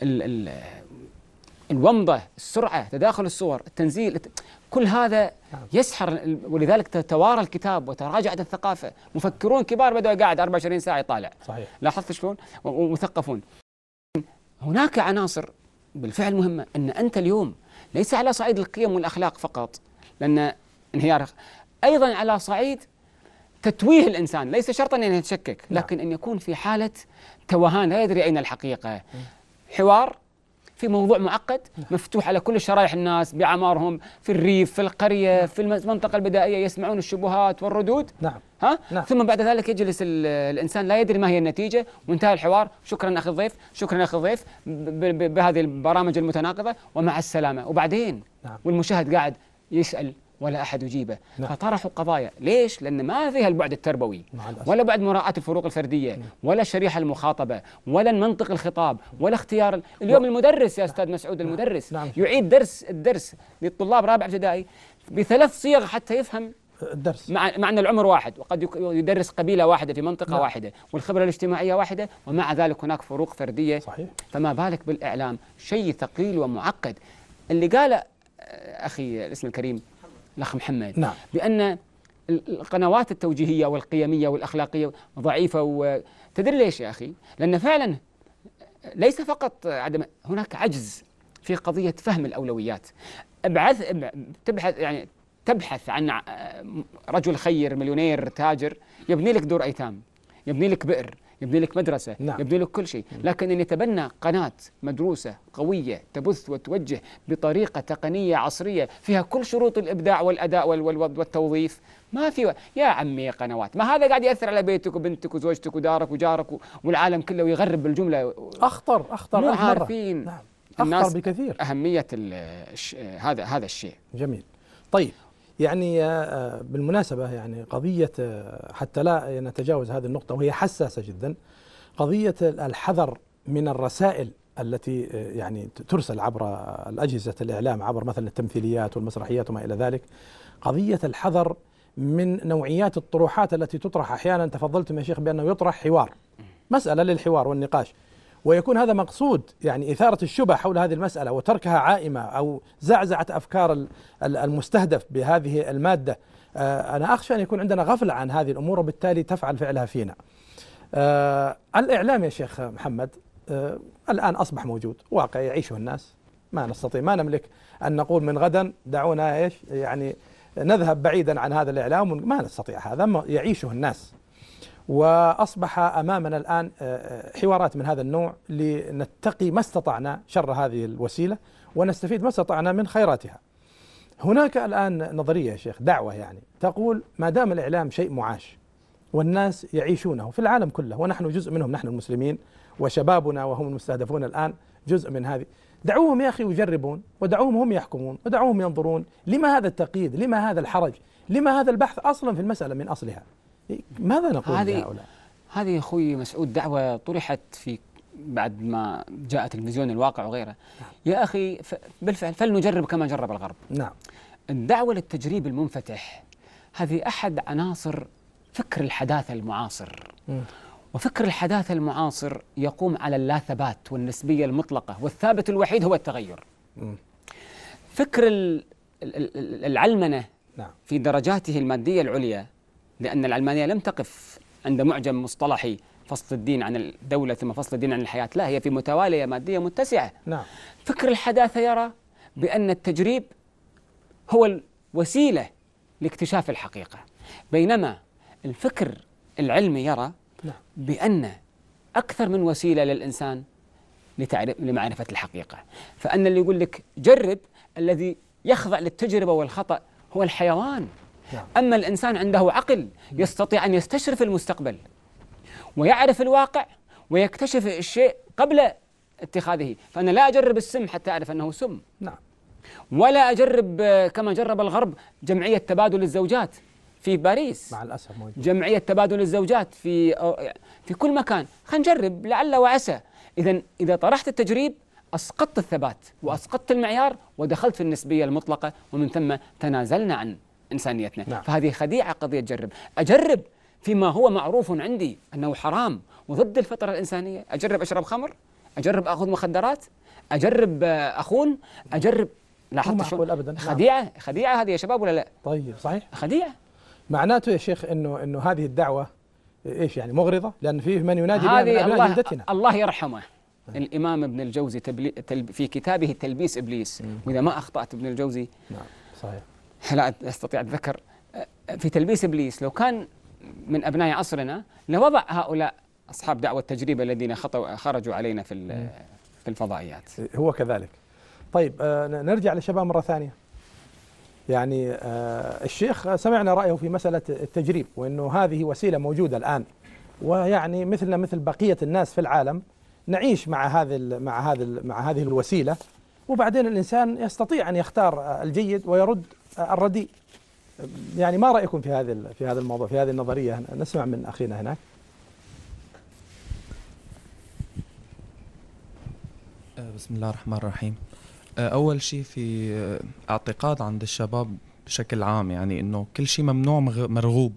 الومضة، السرعة، تداخل الصور، التنزيل، كل هذا يسحر. ولذلك توارى الكتاب وتراجعت الثقافة. مفكرون كبار بدأوا قاعد 24 ساعة يطالع. صحيح. لاحظت شلون؟ ومثقفون. هناك عناصر بالفعل مهمة، أن أنت اليوم ليس على صعيد القيم والأخلاق فقط، لأن انهيار، أيضا على صعيد تتويه الإنسان. ليس شرطا أن يتشكك، لكن أن يكون في حالة توهان، لا يدري أين الحقيقة. حوار في موضوع معقد مفتوح على كل شرائح الناس بأعمارهم، في الريف، في القرية، في المنطقة البدائية، يسمعون الشبهات والردود. نعم. ثم بعد ذلك يجلس الإنسان لا يدري ما هي النتيجة، وانتهى الحوار. شكرا أخي الضيف، شكرا أخي الضيف، بهذه البرامج المتناقضة، ومع السلامة. وبعدين والمشاهد قاعد يسأل ولا أحد يجيبه. فطرحوا قضايا. ليش؟ لأن ما فيها البعد التربوي، ولا بعد مراعاة الفروق الفردية، ولا الشريحة المخاطبة، ولا منطق الخطاب، ولا اختيار. اليوم المدرس يا أستاذ مسعود، المدرس يعيد الدرس للطلاب رابع ابتدائي بثلاث صيغ حتى يفهم الدرس، مع أن العمر واحد، وقد يدرس قبيلة واحدة في منطقة واحدة، والخبرة الاجتماعية واحدة، ومع ذلك هناك فروق فردية. صحيح. فما بالك بالإعلام، شيء ثقيل ومعقد. اللي قال أخي الاسم الكريم الأخ محمد بأن القنوات التوجيهية والقيمية والأخلاقية ضعيفة، وتدري ليش يا أخي؟ لأن فعلا ليس فقط عدم، هناك عجز في قضية فهم الأولويات. تبحث عن رجل خير مليونير تاجر يبني لك دور أيتام، يبني لك بئر، يبني لك مدرسة، يبني لك كل شيء. لكن أن يتبنى قناة مدروسة قوية تبث وتوجه بطريقة تقنية عصرية فيها كل شروط الإبداع والأداء والتوظيف، ما في يا عمي قنوات. ما هذا قاعد يأثر على بيتك وبنتك وزوجتك ودارك وجارك والعالم كله ويغرب بالجملة. أخطر مو عارفين نعم. الناس بكثير أهمية هذا الشيء. جميل. طيب يعني بالمناسبة يعني قضية حتى لا نتجاوز هذه النقطة وهي حساسة جدا، قضية الحذر من الرسائل التي يعني ترسل عبر الأجهزة الإعلام، عبر مثلا التمثيليات والمسرحيات وما إلى ذلك. قضية الحذر من نوعيات الطروحات التي تطرح أحيانا. تفضلتم يا شيخ بأنه يطرح حوار، مسألة للحوار والنقاش، ويكون هذا مقصود يعني إثارة الشبه حول هذه المسألة وتركها عائمة أو زعزعة أفكار المستهدف بهذه المادة. أنا أخشى أن يكون عندنا غفلة عن هذه الأمور وبالتالي تفعل فعلها فينا. الإعلام يا شيخ محمد الآن أصبح موجود، واقع يعيشه الناس، ما نستطيع ما نملك أن نقول من غدا دعونا إيش يعني نذهب بعيدا عن هذا الإعلام، ما نستطيع، هذا يعيشه الناس. وأصبح أمامنا الآن حوارات من هذا النوع لنتقي ما استطعنا شر هذه الوسيلة ونستفيد ما استطعنا من خيراتها. هناك الآن نظرية يا شيخ، دعوة يعني تقول ما دام الإعلام شيء معاش والناس يعيشونه في العالم كله ونحن جزء منهم، نحن المسلمين وشبابنا وهم المستهدفون الآن جزء من هذه، دعوهم يا أخي يجربون ودعوهم هم يحكمون ودعوهم ينظرون. لما هذا التقييد؟ لما هذا الحرج؟ لما هذا البحث أصلا في المسألة من أصلها؟ ماذا نقول لهؤلاء؟ هذه يا أخوي مسعود دعوة طرحت في بعد ما جاء تلفزيون الواقع وغيره. يا أخي بالفعل فلنجرب كما جرب الغرب. نعم. الدعوة للتجريب المنفتح هذه أحد عناصر فكر الحداثة المعاصر. وفكر الحداثة المعاصر يقوم على اللا ثبات والنسبية المطلقة، والثابت الوحيد هو التغير. فكر العلمنة في درجاته المادية العليا، لأن العلمانية لم تقف عند معجم مصطلحي فصل الدين عن الدولة ثم فصل الدين عن الحياة، لا، هي في متوالية مادية متسعة. نعم. فكر الحداثة يرى بأن التجريب هو الوسيلة لاكتشاف الحقيقة، بينما الفكر العلمي يرى بأن أكثر من وسيلة للإنسان لمعرفة الحقيقة. فأن اللي يقول لك جرب، الذي يخضع للتجربة والخطأ هو الحيوان. أما الإنسان عنده عقل يستطيع أن يستشرف المستقبل ويعرف الواقع ويكتشف الشيء قبل اتخاذه. فأنا لا أجرب السم حتى أعرف أنه سم. نعم. ولا أجرب كما جرب الغرب جمعية تبادل الزوجات في باريس، مع الأسف موجود. جمعية تبادل الزوجات في كل مكان. خلينا نجرب لعل وعسى. إذا طرحت التجريب أسقطت الثبات وأسقطت المعيار ودخلت في النسبية المطلقة، ومن ثم تنازلنا عن إنسانيتنا. نعم. فهذه خديعة قضية أجرب فيما هو معروف عندي أنه حرام وضد الفطرة الإنسانية. أجرب أشرب خمر، أجرب أخذ مخدرات، أجرب أخون، أجرب. لاحظت شو أبدا. خديعة هذه يا شباب ولا لا؟ طيب صحيح، خديعة. معناته يا شيخ إنه هذه الدعوة إيش يعني مغرضة، لأن فيه من ينادي بها من أبناء جلدتنا. الله يرحمه الإمام ابن الجوزي في كتابه تلبيس إبليس، وإذا ما أخطأت ابن الجوزي، نعم صحيح، لا أستطيع أتذكر، في تلبيس إبليس لو كان من أبناء عصرنا لوضع هؤلاء أصحاب دعوة التجريب الذين خرجوا علينا في الفضائيات. هو كذلك. طيب نرجع للشباب مرة ثانية. يعني الشيخ سمعنا رأيه في مسألة التجريب، وأنه هذه وسيلة موجودة الآن، ويعني مثلنا مثل بقية الناس في العالم نعيش مع هذه الوسيلة، وبعدين الإنسان يستطيع أن يختار الجيد ويرد الرديء. يعني ما رأيكم في هذا الموضوع، في هذه النظرية؟ نسمع من أخينا هناك. بسم الله الرحمن الرحيم. أول شيء في اعتقاد عند الشباب بشكل عام، يعني إنه كل شيء ممنوع مرغوب.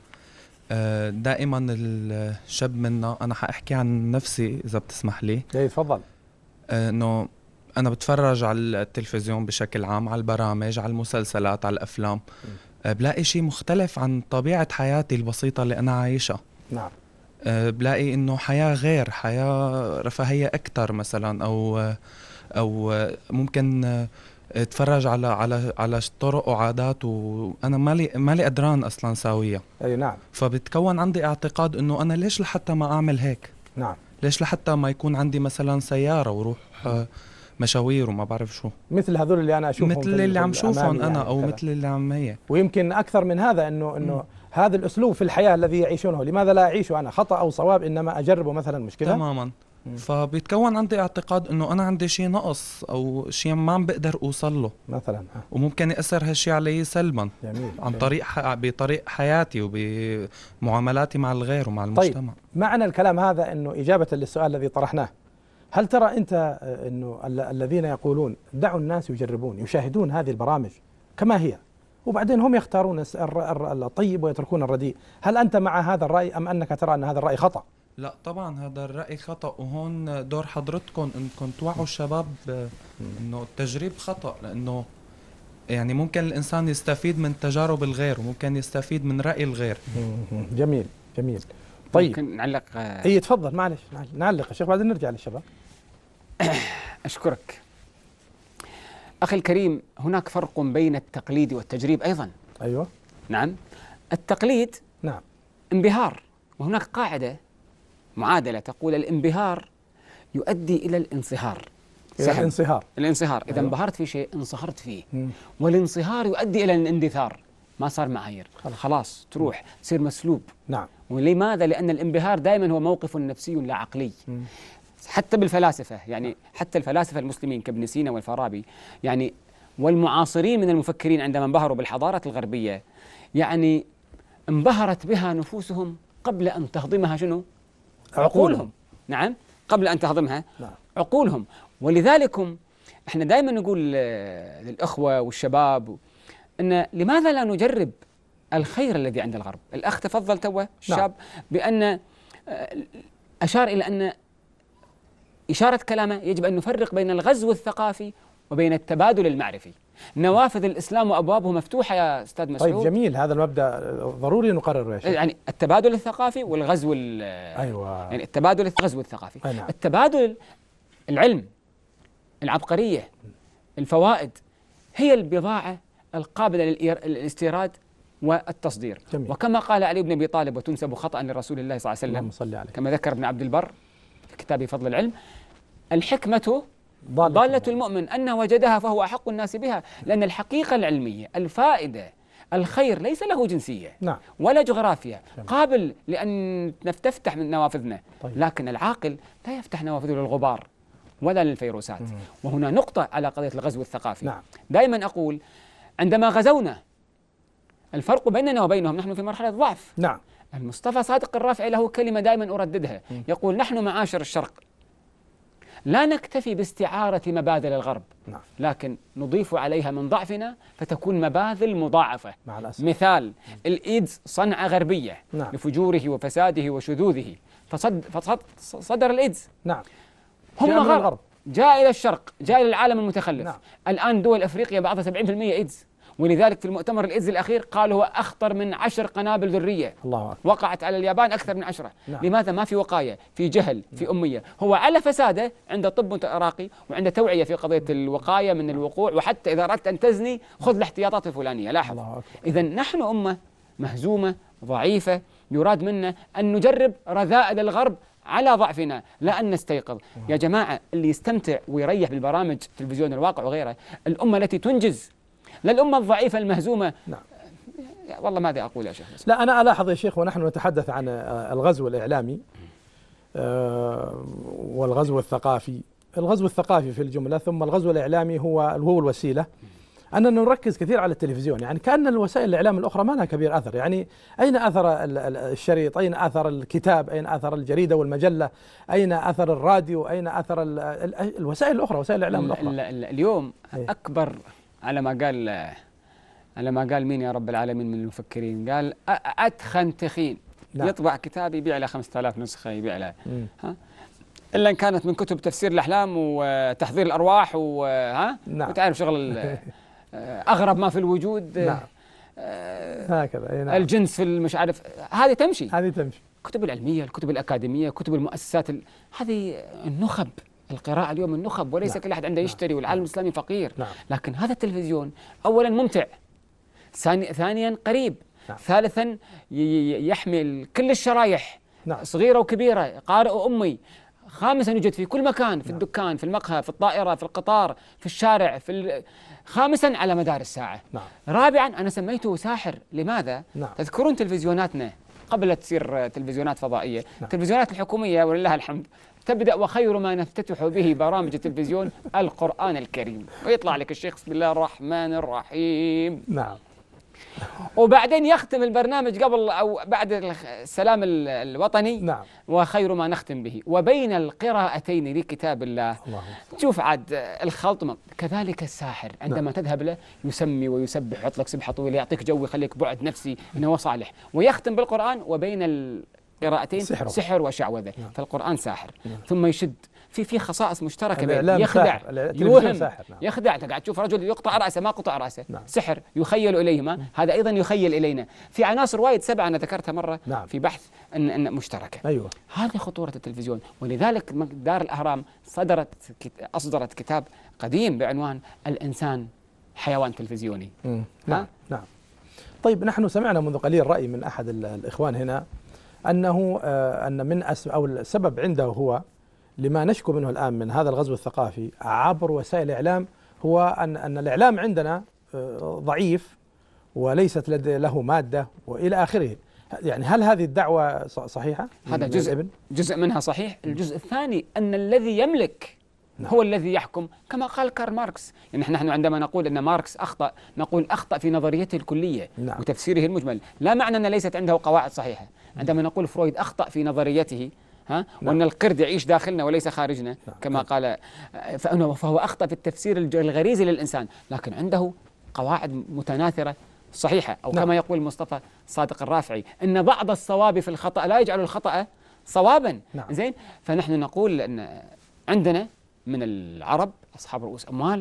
دائما الشاب منا، أنا حأحكي عن نفسي إذا بتسمح لي. تفضل. إنه أنا بتفرج على التلفزيون بشكل عام، على البرامج، على المسلسلات، على الأفلام، بلاقي شيء مختلف عن طبيعة حياتي البسيطة اللي أنا عايشها. نعم. بلاقي إنه حياة غير، حياة رفاهية أكتر مثلا، أو ممكن اتفرج على طرق وعادات، وانا مالي قدران اصلا ساويها. اي نعم. فبتكون عندي اعتقاد انه انا ليش لحتى ما اعمل هيك؟ نعم. ليش لحتى ما يكون عندي مثلا سيارة وروح مشاوير وما بعرف شو، مثل هذول اللي انا اشوفهم، مثل اللي عم شوفهم انا او مثل اللي عم هي. ويمكن اكثر من هذا انه هذا الاسلوب في الحياة الذي يعيشونه، لماذا لا اعيشه انا خطأ او صواب، انما اجربه مثلا، مش كده؟ تماما. فبيتكون عندي اعتقاد انه انا عندي شيء نقص او شيء ما عم بقدر اوصل له مثلا، وممكن ياثر هالشيء علي سلبا. جميل. عن طريق بطريق حياتي وبمعاملاتي مع الغير ومع المجتمع. طيب، معنى الكلام هذا انه اجابه للسؤال الذي طرحناه، هل ترى انت انه الذين يقولون دعوا الناس يجربون يشاهدون هذه البرامج كما هي وبعدين هم يختارون الطيب ويتركون الرديء، هل انت مع هذا الراي ام انك ترى ان هذا الراي خطأ؟ لا طبعا هذا الرأي خطأ، وهون دور حضرتكم انكم توعوا الشباب انه التجريب خطأ، لانه يعني ممكن الانسان يستفيد من تجارب الغير وممكن يستفيد من رأي الغير. جميل جميل. طيب ممكن نعلق؟ اي تفضل، معلش نعلق يا شيخ بعدين نرجع للشباب. اشكرك اخي الكريم. هناك فرق بين التقليد والتجريب ايضا. ايوه نعم. التقليد نعم انبهار، وهناك قاعدة معادلة تقول الانبهار يؤدي إلى الانصهار. الانصهار إذا انبهرت في شيء انصهرت فيه. والانصهار يؤدي إلى الاندثار، ما صار معايير، خلاص تروح تصير مسلوب. نعم. ولماذا؟ لأن الانبهار دائما هو موقف نفسي لا عقلي. حتى بالفلاسفة، يعني حتى الفلاسفة المسلمين كابن سينا والفارابي يعني والمعاصرين من المفكرين عندما انبهروا بالحضارة الغربية يعني انبهرت بها نفوسهم قبل أن تهضمها شنو؟ عقولهم. نعم، قبل أن تهضمها عقولهم. ولذلك احنا دائما نقول للأخوة والشباب أن لماذا لا نجرب الخير الذي عند الغرب؟ الأخ تفضل توا الشاب بأن أشار إلى أن إشارة كلامه يجب أن نفرق بين الغزو الثقافي وبين التبادل المعرفي. نوافذ الإسلام وأبوابه مفتوحة يا أستاذ مسعود. طيب جميل، هذا المبدأ ضروري نقرره يا شيخ. يعني التبادل الثقافي والغزو أيوة. يعني التبادل الغزو الثقافي. نعم. التبادل العلم، العبقرية، الفوائد هي البضاعة القابلة للاستيراد والتصدير. جميل. وكما قال علي بن أبي طالب وتنسب خطأ لرسول الله صلى الله عليه وسلم، صلي عليه. كما ذكر ابن عبد البر في كتابه فضل العلم، الحكمة ضالة المؤمن أن وجدها فهو أحق الناس بها. لأن الحقيقة العلمية، الفائدة، الخير ليس له جنسية ولا جغرافيا. قابل لأن تفتح من نوافذنا. لكن العاقل لا يفتح نوافذه للغبار ولا للفيروسات. وهنا نقطة على قضية الغزو الثقافي. دائما أقول عندما غزونا الفرق بيننا وبينهم نحن في مرحلة ضعف. نعم. المصطفى صادق الرافعي له كلمة دائما أرددها، يقول نحن معاشر الشرق لا نكتفي باستعارة مباذل الغرب، لكن نضيف عليها من ضعفنا فتكون مباذل مضاعفة. مع الأسف. مثال الإيدز صنعة غربية لفجوره وفساده وشذوذه، فصدر الإيدز. نعم. هم غرب، جاء إلى الشرق، جاء إلى العالم المتخلف. الآن دول أفريقيا بعضها 70% إيدز. ولذلك في المؤتمر الإيدز الأخير قالوا هو أخطر من 10 قنابل ذرية. الله أكبر. وقعت على اليابان أكثر من 10. لماذا؟ ما في وقاية، في جهل، في أمية. هو على فساده عند طب راقي وعند توعية في قضية الوقاية من الوقوع، وحتى إذا أردت أن تزني خذ الاحتياطات الفلانية. لاحظ، إذا نحن أمة مهزومة ضعيفة، يراد منا أن نجرب رذائل الغرب على ضعفنا، لا أن نستيقظ. يا جماعة اللي يستمتع ويريح بالبرامج تلفزيون الواقع وغيرها، الأمة التي تنجز، لا الأمة الضعيفة المهزومة. نعم. والله ماذا أقول يا شيخ؟ لا أنا ألاحظ يا شيخ ونحن نتحدث عن الغزو الإعلامي والغزو الثقافي، الغزو الثقافي في الجملة ثم الغزو الإعلامي هو الوسيلة، أننا نركز كثير على التلفزيون. يعني كأن الوسائل الإعلام الأخرى ما لها كبير أثر. يعني أين أثر الشريط؟ أين أثر الكتاب؟ أين أثر الجريدة والمجلة؟ أين أثر الراديو؟ أين أثر الوسائل الأخرى، وسائل الإعلام الأخرى؟ اليوم أكبر على ما قال مين يا رب العالمين من المفكرين، قال أتخن تخين. يطبع كتاب يبيع له 5000 نسخة، يبيع له إلا إن كانت من كتب تفسير الأحلام وتحضير الأرواح وتعرف شغل أغرب ما في الوجود. هكذا. الجنس في مش عارف، هذه تمشي. هذه تمشي. الكتب العلمية، الكتب الأكاديمية، كتب المؤسسات هذه النخب القراءة اليوم النخب وليس نعم. كل أحد عنده يشتري، والعالم الإسلامي فقير. نعم. لكن هذا التلفزيون أولا ممتع، ثانيا قريب، نعم. ثالثا يحمل كل الشرايح، نعم. صغيرة وكبيرة، قارئ وأمي، خامسا يوجد في كل مكان، في الدكان، في المقهى، في الطائرة، في القطار، في الشارع، خامسا على مدار الساعة. نعم. رابعا أنا سميته ساحر. لماذا؟ نعم. تذكرون تلفزيوناتنا قبل تصير تلفزيونات فضائية؟ نعم. التلفزيونات الحكومية ولله الحمد تبدأ وخير ما نفتتح به برامج التلفزيون القرآن الكريم، ويطلع لك الشيخ بسم الله الرحمن الرحيم. نعم. وبعدين يختم البرنامج قبل أو بعد السلام الوطني. نعم. وخير ما نختم به وبين القراءتين لكتاب الله. تشوف عاد الخلط. كذلك الساحر عندما تذهب له يسمي ويسبح ويحط لك سبحة طويلة، يعطيك جو، يخليك بعد نفسي إنه هو صالح، ويختم بالقرآن وبين القراءتين سحر وشعوذة. فالقرآن ساحر. ثم يشد في خصائص مشتركة بين يخدع، يوهم، يخدع. أنت قاعد تشوف رجل يقطع رأسه ما قطع رأسه. سحر يخيل إليهما، هذا أيضا يخيل إلينا. في عناصر وايد 7 أنا ذكرتها مرة في بحث أن مشتركة. أيوة. هذه خطورة التلفزيون. ولذلك دار الأهرام أصدرت كتاب قديم بعنوان الإنسان حيوان تلفزيوني. نعم. نعم. طيب نحن سمعنا منذ قليل رأي من أحد الإخوان هنا أنه أن من أو السبب عنده هو لما نشكو منه الآن من هذا الغزو الثقافي عبر وسائل الإعلام هو أن الإعلام عندنا ضعيف وليست له مادة وإلى آخره. يعني هل هذه الدعوة صحيحة؟ هذا جزء منها صحيح. الجزء الثاني أن الذي يملك هو الذي يحكم، كما قال كارل ماركس. يعني نحن عندما نقول أن ماركس أخطأ نقول أخطأ في نظريته الكلية وتفسيره المجمل، لا معنى أن ليست عنده قواعد صحيحة. عندما نقول فرويد أخطأ في نظريته وأن القرد يعيش داخلنا وليس خارجنا كما قال، فهو أخطأ في التفسير الغريزي للإنسان، لكن عنده قواعد متناثرة صحيحة. أو كما يقول مصطفى صادق الرافعي إن بعض الصواب في الخطأ لا يجعل الخطأ صوابا. زين. فنحن نقول أن عندنا من العرب أصحاب رؤوس أموال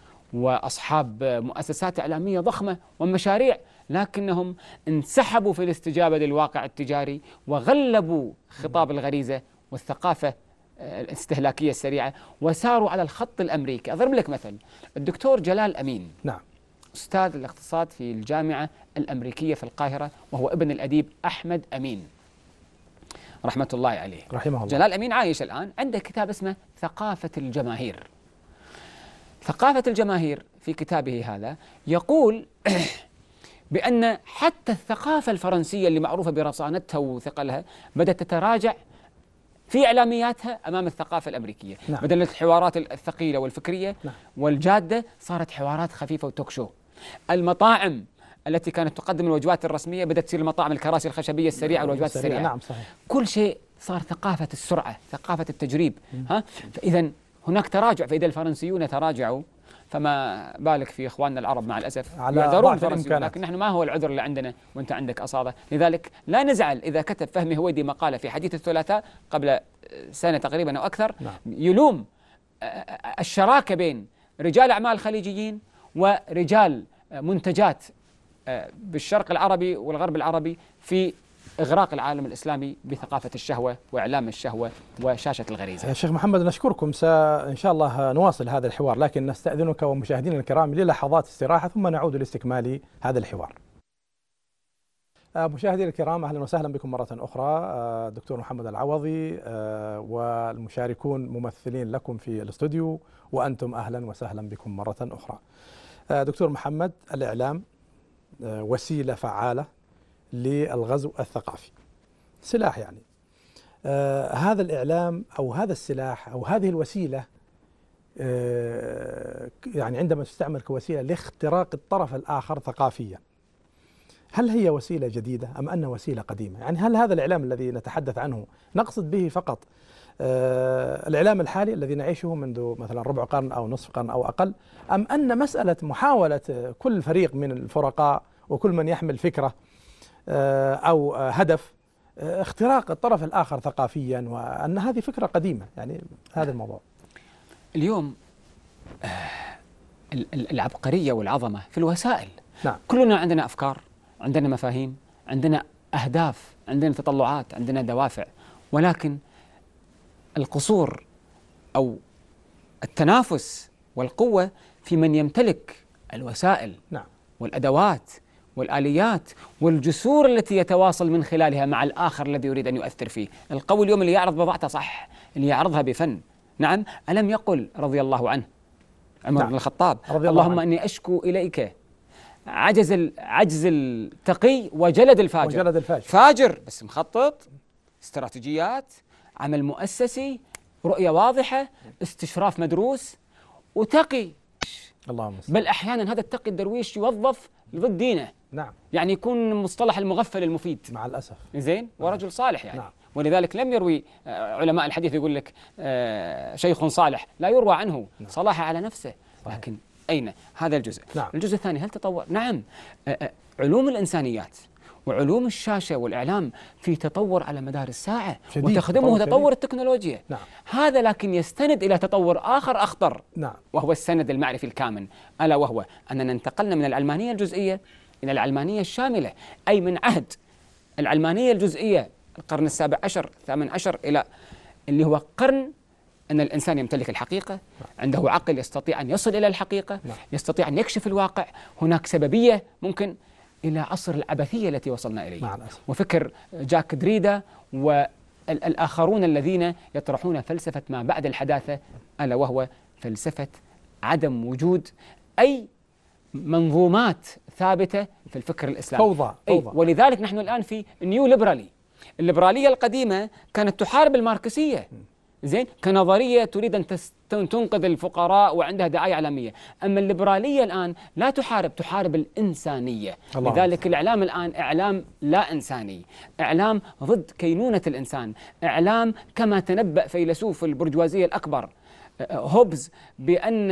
وأصحاب مؤسسات إعلامية ضخمة ومشاريع، لكنهم انسحبوا في الاستجابة للواقع التجاري وغلبوا خطاب الغريزة والثقافة الاستهلاكية السريعة وساروا على الخط الأمريكي. أضرب لك مثل الدكتور جلال أمين. نعم. أستاذ الاقتصاد في الجامعة الأمريكية في القاهرة، وهو ابن الأديب أحمد أمين رحمة الله عليه. رحمه الله. جلال أمين عايش الآن، عنده كتاب اسمه ثقافة الجماهير. ثقافة الجماهير في كتابه هذا يقول بأن حتى الثقافة الفرنسية اللي معروفة برصانتها وثقلها بدأت تتراجع في إعلامياتها أمام الثقافة الأمريكية. نعم. بدل الحوارات الثقيلة والفكرية والجادة صارت حوارات خفيفة وتوك شو. المطاعم التي كانت تقدم الوجبات الرسمية بدأت تصير المطاعم الكراسي الخشبية السريعة والوجبات السريعة. نعم صحيح. كل شيء صار ثقافة السرعة، ثقافة التجريب. فإذا هناك تراجع، فإذا الفرنسيون تراجعوا فما بالك في إخواننا العرب مع الأسف يعذرون فرنسيون. لكن نحن ما هو العذر اللي عندنا وأنت عندك أصالة؟ لذلك لا نزعل إذا كتب فهمي هويدي مقالة في حديث الثلاثاء قبل سنة تقريبا أو أكثر يلوم الشراكة بين رجال أعمال خليجيين ورجال منتجات بالشرق العربي والغرب العربي في إغراق العالم الإسلامي بثقافة الشهوة وإعلام الشهوة وشاشة الغريزة. يا شيخ محمد نشكركم، إن شاء الله نواصل هذا الحوار، لكن نستأذنك ومشاهدينا الكرام للحظات استراحة ثم نعود لاستكمال هذا الحوار. مشاهدينا الكرام أهلا وسهلا بكم مرة أخرى. دكتور محمد العوضي والمشاركون ممثلين لكم في الاستوديو، وأنتم أهلا وسهلا بكم مرة أخرى. دكتور محمد، الإعلام وسيلة فعالة للغزو الثقافي، سلاح يعني. هذا الإعلام أو هذا السلاح أو هذه الوسيلة يعني عندما تستعمل كوسيلة لاختراق الطرف الآخر ثقافيا، هل هي وسيلة جديدة أم أنها وسيلة قديمة؟ يعني هل هذا الإعلام الذي نتحدث عنه نقصد به فقط الإعلام الحالي الذي نعيشه منذ مثلا ربع قرن أو نصف قرن أو أقل، أم أن مسألة محاولة كل فريق من الفرقاء وكل من يحمل فكرة أو هدف اختراق الطرف الآخر ثقافيا، وأن هذه فكرة قديمة؟ يعني هذا الموضوع اليوم العبقرية والعظمة في الوسائل. نعم. كلنا عندنا أفكار، عندنا مفاهيم، عندنا أهداف، عندنا تطلعات، عندنا دوافع، ولكن القصور أو التنافس والقوة في من يمتلك الوسائل والأدوات والآليات والجسور التي يتواصل من خلالها مع الآخر الذي يريد أن يؤثر فيه. القوي اليوم اللي يعرض بضاعته صح، اللي يعرضها بفن. نعم، ألم يقل رضي الله عنه عمر بن الخطاب: اللهم أني أشكو إليك عجز التقي وجلد الفاجر. فاجر بس مخطط، استراتيجيات، عمل مؤسسي، رؤية واضحة، استشراف مدروس، وتقي. بل أحيانا هذا التقي الدرويش يوظف ضد دينه. نعم. يعني يكون مصطلح المغفل المفيد مع الأسف. زين، ورجل صالح يعني. نعم. ولذلك لم يروي علماء الحديث يقول لك شيخ صالح، لا يروى عنه صلاحه على نفسه. لكن أين هذا الجزء؟ نعم. الجزء الثاني، هل تطور؟ نعم. علوم الإنسانيات وعلوم الشاشة والإعلام في تطور على مدار الساعة، وتخدمه تطور التكنولوجيا. نعم. هذا لكن يستند إلى تطور آخر أخطر. نعم. وهو السند المعرفي الكامن، ألا وهو أننا انتقلنا من العلمانية الجزئية إلى العلمانية الشاملة، أي من عهد العلمانية الجزئية القرن السابع عشر الثامن عشر إلى اللي هو قرن أن الإنسان يمتلك الحقيقة، عنده عقل يستطيع أن يصل إلى الحقيقة، يستطيع أن يكشف الواقع، هناك سببية ممكن، إلى عصر العبثية التي وصلنا إليه. وفكر جاك دريدا والآخرون الذين يطرحون فلسفة ما بعد الحداثة، ألا وهو فلسفة عدم وجود أي منظومات ثابتة في الفكر الإسلامي. فوضى. ولذلك نحن الآن في نيو ليبرالي. الليبرالية القديمة كانت تحارب الماركسية، زين، كنظرية تريد أن تنقذ الفقراء وعندها دعاية إعلامية. أما الليبرالية الآن لا تحارب الإنسانية. لذلك الإعلام الآن إعلام لا إنساني، إعلام ضد كينونة الإنسان، إعلام كما تنبأ فيلسوف البرجوازية الأكبر هوبز بأن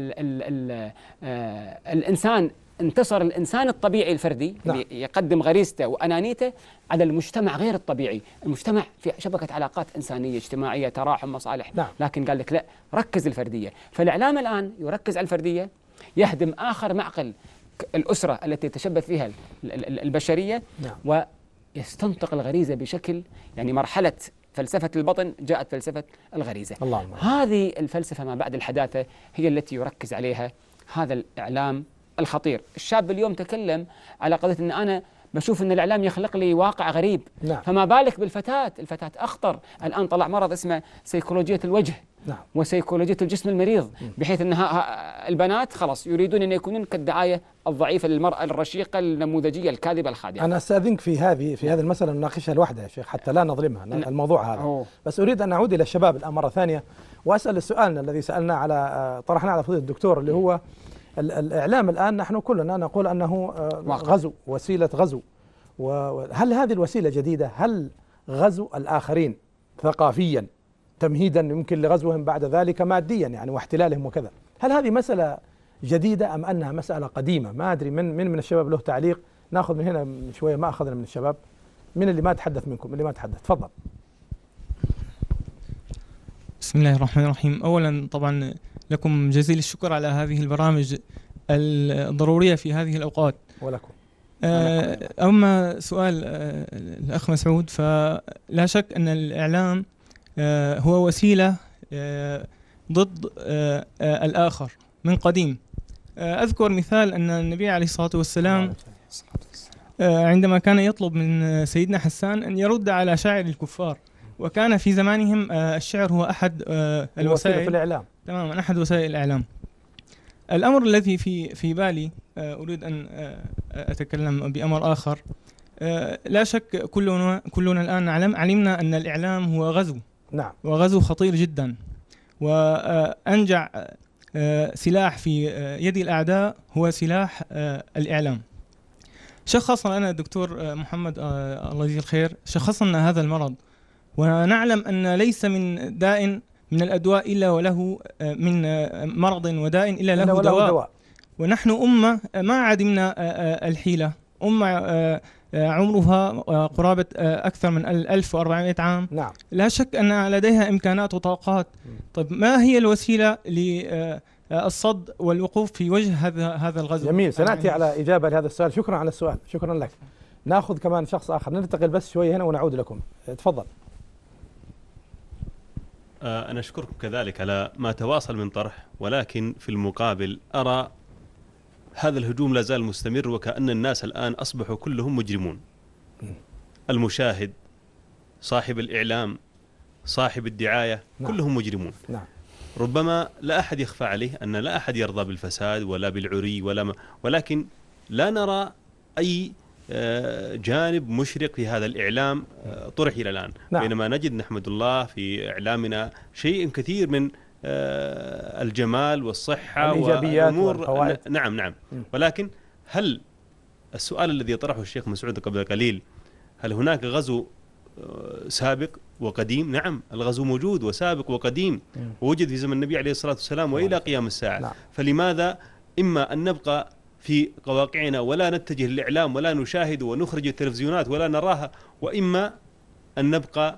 الإنسان انتصر الإنسان الطبيعي الفردي. نعم. اللي يقدم غريزته وأنانيته على المجتمع غير الطبيعي. المجتمع في شبكة علاقات إنسانية اجتماعية تراحم مصالح. نعم. لكن قال لك لا، ركز الفردية. فالإعلام الآن يركز على الفردية، يهدم آخر معقل الأسرة التي تشبث فيها البشرية. نعم. ويستنطق الغريزة بشكل، يعني مرحلة فلسفة البطن جاءت فلسفة الغريزة. هذه الفلسفة ما بعد الحداثة هي التي يركز عليها هذا الإعلام الخطير. الشاب اليوم تكلم على قضية أن أنا بشوف أن الإعلام يخلق لي واقع غريب. نعم. فما بالك بالفتاة؟ الفتاة أخطر. الآن طلع مرض اسمه سيكولوجية الوجه. نعم. وسيكولوجية الجسم المريض، بحيث أن البنات خلاص يريدون أن يكونون كالدعاية الضعيفة للمرأة الرشيقة النموذجية الكاذبة الخادعة. أنا أستأذنك في هذه المسألة نناقشها لوحدها يا شيخ حتى لا نظلمها الموضوع هذا. بس أريد أن أعود إلى الشباب الآن مرة ثانية وأسأل السؤال الذي سألنا على طرحنا على فضيلة الدكتور، اللي هو الإعلام الآن نحن كلنا نقول أنه غزو، وسيلة غزو. وهل هذه الوسيلة جديدة؟ هل غزو الآخرين ثقافيا تمهيدا يمكن لغزوهم بعد ذلك ماديا يعني واحتلالهم وكذا، هل هذه مسألة جديدة أم أنها مسألة قديمة؟ ما أدري من الشباب له تعليق. نأخذ من هنا شوية، ما أخذنا من الشباب. من اللي ما تحدث منكم؟ اللي ما تحدث تفضل. بسم الله الرحمن الرحيم. أولا طبعا لكم جزيل الشكر على هذه البرامج الضرورية في هذه الأوقات. ولكم. أما سؤال الأخ مسعود، فلا شك أن الإعلام هو وسيلة ضد الآخر من قديم. أذكر مثال أن النبي عليه الصلاة والسلام عندما كان يطلب من سيدنا حسان أن يرد على شاعر الكفار، وكان في زمانهم الشعر هو أحد الوسائل في الإعلام. تماما، أحد وسائل الإعلام. الأمر الذي في بالي أريد أن أتكلم بأمر آخر. لا شك كلنا الآن علمنا أن الإعلام هو غزو. نعم. وغزو خطير جدا، وأنجع سلاح في يد الأعداء هو سلاح الإعلام. شخص لنا الدكتور محمد الله يجزيه الخير، شخص لنا هذا المرض، ونعلم أن ليس من داء من الأدواء إلا وله من مرض وداء إلا له دواء. ونحن أمة ما عدمنا الحيلة، أمة عمرها قرابة أكثر من 1400 عام. نعم. لا شك أن لديها إمكانات وطاقات. طيب ما هي الوسيلة للصد والوقوف في وجه هذا الغزو؟ جميل، سنأتي على إجابة لهذا السؤال. شكرا على السؤال، شكرا لك. نأخذ كمان شخص آخر، ننتقل بس شوية هنا ونعود لكم. تفضل. أنا أشكركم كذلك على ما تواصل من طرح، ولكن في المقابل أرى هذا الهجوم لا زال مستمر، وكأن الناس الآن أصبحوا كلهم مجرمون. المشاهد، صاحب الإعلام، صاحب الدعاية، كلهم مجرمون. ربما لا أحد يخفى عليه أن لا أحد يرضى بالفساد ولا بالعري ولكن لا نرى أي جانب مشرق في هذا الإعلام طرح إلى الآن. بينما نجد نحمد الله في إعلامنا شيء كثير من الجمال والصحة والأمور. نعم. ولكن هل السؤال الذي يطرحه الشيخ مسعود قبل قليل، هل هناك غزو سابق وقديم؟ نعم، الغزو موجود وسابق وقديم، ووجد في زمن النبي عليه الصلاة والسلام وإلى قيام الساعة. فلماذا إما أن نبقى في قواقعنا ولا نتجه للإعلام ولا نشاهد ونخرج التلفزيونات ولا نراها، وإما أن نبقى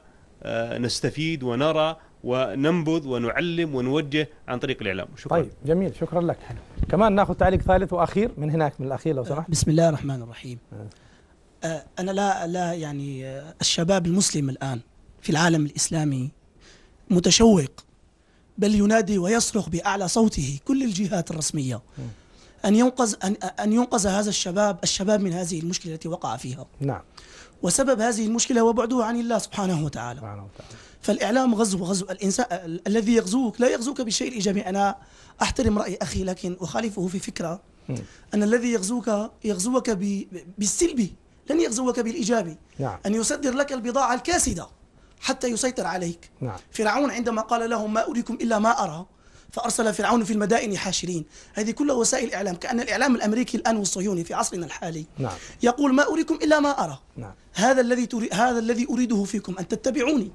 نستفيد ونرى وننبذ ونعلم ونوجه عن طريق الإعلام. شكرا. طيب جميل، شكرا لك. كمان ناخذ تعليق ثالث وأخير من هناك، من الأخير لو سمحت. بسم الله الرحمن الرحيم. أنا لا يعني الشباب المسلم الآن في العالم الإسلامي متشوق، بل ينادي ويصرخ بأعلى صوته كل الجهات الرسمية أن ينقذ هذا الشباب من هذه المشكلة التي وقع فيها. نعم. وسبب هذه المشكلة هو بعده عن الله سبحانه وتعالى. فالإعلام غزو الإنسان الذي يغزوك لا يغزوك بالشيء الإيجابي. أنا أحترم رأي أخي لكن أخالفه في فكرة أن الذي يغزوك بالسلبي لن يغزوك بالإيجابي. نعم. أن يصدر لك البضاعة الكاسدة حتى يسيطر عليك. نعم. فرعون عندما قال لهم ما أريكم إلا ما أرى، فأرسل فرعون في المدائن حاشرين. هذه كلها وسائل إعلام، كأن الإعلام الأمريكي الآن والصهيوني في عصرنا الحالي يقول ما أريكم إلا ما أرى. هذا الذي أريده فيكم أن تتبعوني.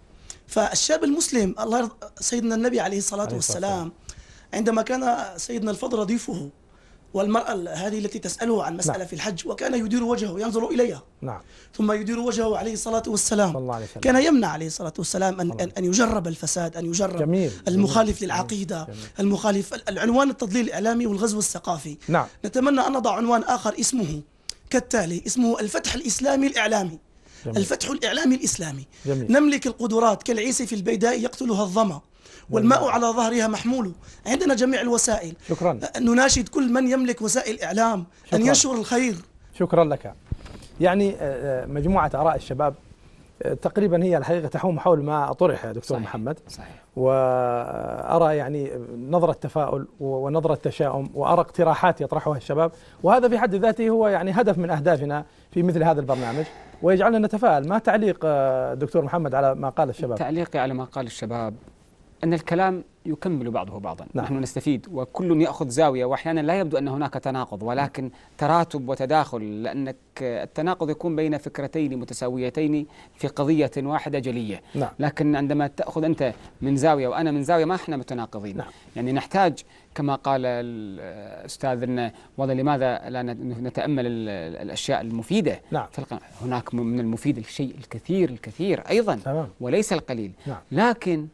فالشاب المسلم الله سيدنا النبي عليه الصلاة والسلام عندما كان سيدنا الفضل ضيفه والمرأة هذه التي تسأله عن مسألة في الحج، وكان يدير وجهه ينظر إليها، ثم يدير وجهه عليه الصلاة والسلام، كان يمنع عليه الصلاة والسلام أن يجرب الفساد، أن يجرب المخالف للعقيدة، المخالف العنوان التضليل الإعلامي والغزو الثقافي. نتمنى أن نضع عنوان آخر اسمه كالتالي، اسمه الفتح الإسلامي الإعلامي. الفتح الإعلامي الإسلامي. نملك القدرات كالعيس في البيداء يقتلها الظما والماء على ظهرها محمول، عندنا جميع الوسائل. شكرا. نناشد كل من يملك وسائل إعلام أن ينشر الخير. شكرا لك. يعني مجموعة آراء الشباب تقريبا هي الحقيقة تحوم حول ما طرح يا دكتور محمد. صحيح. وأرى يعني نظرة تفاؤل ونظرة تشاؤم، وأرى اقتراحات يطرحها الشباب، وهذا في حد ذاته هو يعني هدف من أهدافنا في مثل هذا البرنامج، ويجعلنا نتفائل. ما تعليق دكتور محمد على ما قال الشباب؟ تعليقي على ما قال الشباب أن الكلام يكمل بعضه بعضا. نحن نستفيد وكل يأخذ زاوية، وأحيانا لا يبدو أن هناك تناقض ولكن تراتب وتداخل، لأنك التناقض يكون بين فكرتين متساويتين في قضية واحدة جلية. لكن عندما تأخذ أنت من زاوية وأنا من زاوية ما احنا متناقضين. يعني نحتاج كما قال الأستاذ أن لماذا لا نتأمل الأشياء المفيدة؟ تلقى هناك من المفيد الشيء الكثير أيضا وليس القليل. لكن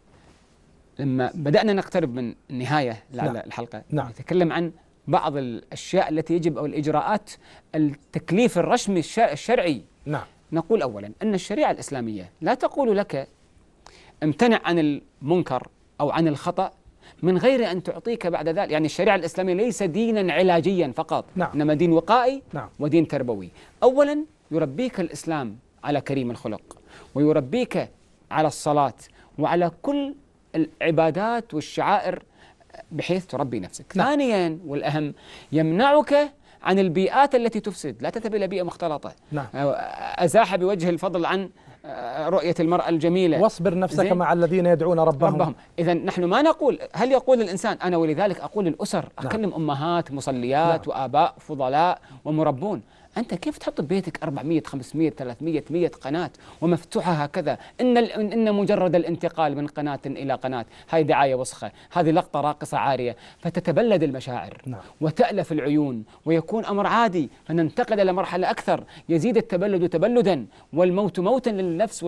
لما بدأنا نقترب من النهاية الحلقة نتكلم عن بعض الأشياء التي يجب أو الإجراءات التكليف الرسمي الشرعي. نقول أولا أن الشريعة الإسلامية لا تقول لك امتنع عن المنكر أو عن الخطأ من غير أن تعطيك بعد ذلك. يعني الشريعة الإسلامية ليس دينا علاجيا فقط، إنما دين وقائي ودين تربوي. أولا يربيك الإسلام على كريم الخلق، ويربيك على الصلاة وعلى كل العبادات والشعائر بحيث تربي نفسك. ثانيا والأهم يمنعك عن البيئات التي تفسد. لا تذهب إلى بيئة مختلطة. أزاح بوجه الفضل عن رؤية المرأة الجميلة. واصبر نفسك مع الذين يدعون ربهم. إذا نحن ما نقول هل يقول الإنسان أنا، ولذلك أقول الأسر أكلم أمهات مصليات وآباء فضلاء ومربون. أنت كيف تحط ببيتك 400 500 300 100 قناة ومفتوحة هكذا؟ إن مجرد الانتقال من قناة إلى قناة هاي دعاية وسخة، هذه لقطة راقصة عارية، فتتبلد المشاعر وتألف العيون ويكون أمر عادي، فننتقل إلى مرحلة أكثر، يزيد التبلد تبلدا والموت موتا للنفس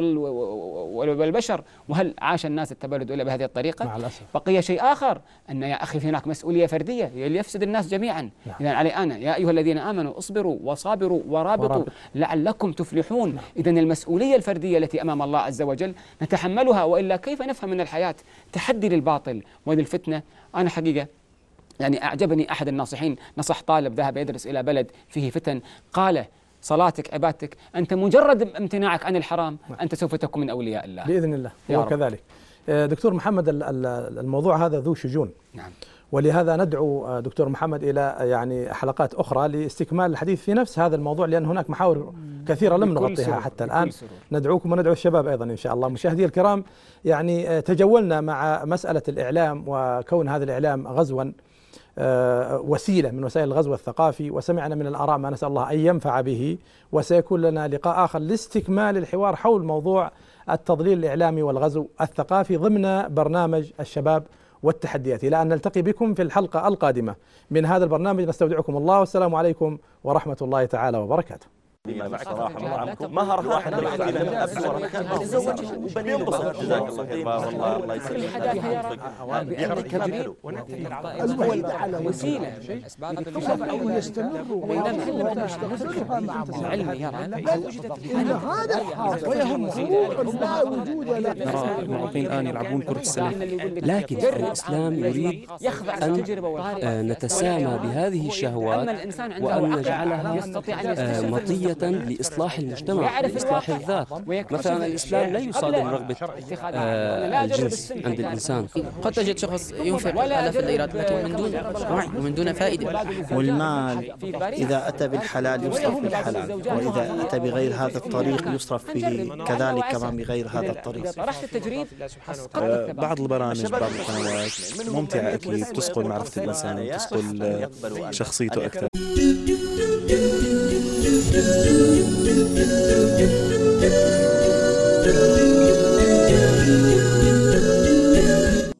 والبشر. وهل عاش الناس التبلد إلا بهذه الطريقة؟ مع الأسف. بقي شيء آخر، أن يا أخي هناك مسؤولية فردية يفسد الناس جميعا. إذا علي أنا يا أيها الذين آمنوا اصبروا وصابروا وصابروا ورابطوا لعلكم تفلحون. إذن المسؤولية الفردية التي أمام الله عز وجل نتحملها، وإلا كيف نفهم من الحياة تحدي للباطل وللفتنة. أنا حقيقة يعني أعجبني أحد الناصحين نصح طالب ذهب يدرس إلى بلد فيه فتن، قال صلاتك عبادتك، أنت مجرد امتناعك عن الحرام أنت سوف تكون من أولياء الله بإذن الله. هو كذلك. دكتور محمد، الموضوع هذا ذو شجون. نعم. ولهذا ندعو دكتور محمد إلى يعني حلقات أخرى لاستكمال الحديث في نفس هذا الموضوع، لأن هناك محاور كثيرة لم نغطيها حتى الآن. ندعوكم وندعو الشباب أيضا إن شاء الله. مشاهدي الكرام، يعني تجولنا مع مسألة الإعلام وكون هذا الإعلام غزوا وسيلة من وسائل الغزو الثقافي، وسمعنا من الآراء ما نسأل الله أن ينفع به. وسيكون لنا لقاء آخر لاستكمال الحوار حول موضوع التضليل الإعلامي والغزو الثقافي ضمن برنامج الشباب والتحديات. إلى أن نلتقي بكم في الحلقة القادمة من هذا البرنامج، نستودعكم الله والسلام عليكم ورحمة الله تعالى وبركاته. مهر واحد وبننبسط. جزاك الله خير. والله الله يسلمك. الوحيد على وسيله اسباب او يستمر العلم يرى ان هذا الحاصل ويهمه لا وجود له. المعروفين الان يلعبون كرة السلام، لكن الاسلام يريد ان نتسامى بهذه الشهوات وان نجعلها مطية لإصلاح المجتمع، لإصلاح الذات. مثلا الإسلام لا يصادم رغبة الجنس عند الإنسان. قد تجد شخص ينفق آلاف الأيرات لكن من دون وعي ومن دون فائدة. والمال إذا أتى بالحلال يصرف بالحلال، وإذا أتى بغير هذا الطريق يصرف به كذلك كمان بغير هذا الطريق. بعض البرامج بعض القنوات ممتعة أكيد، تثقل معرفة الإنسان وتثقل شخصيته أكثر.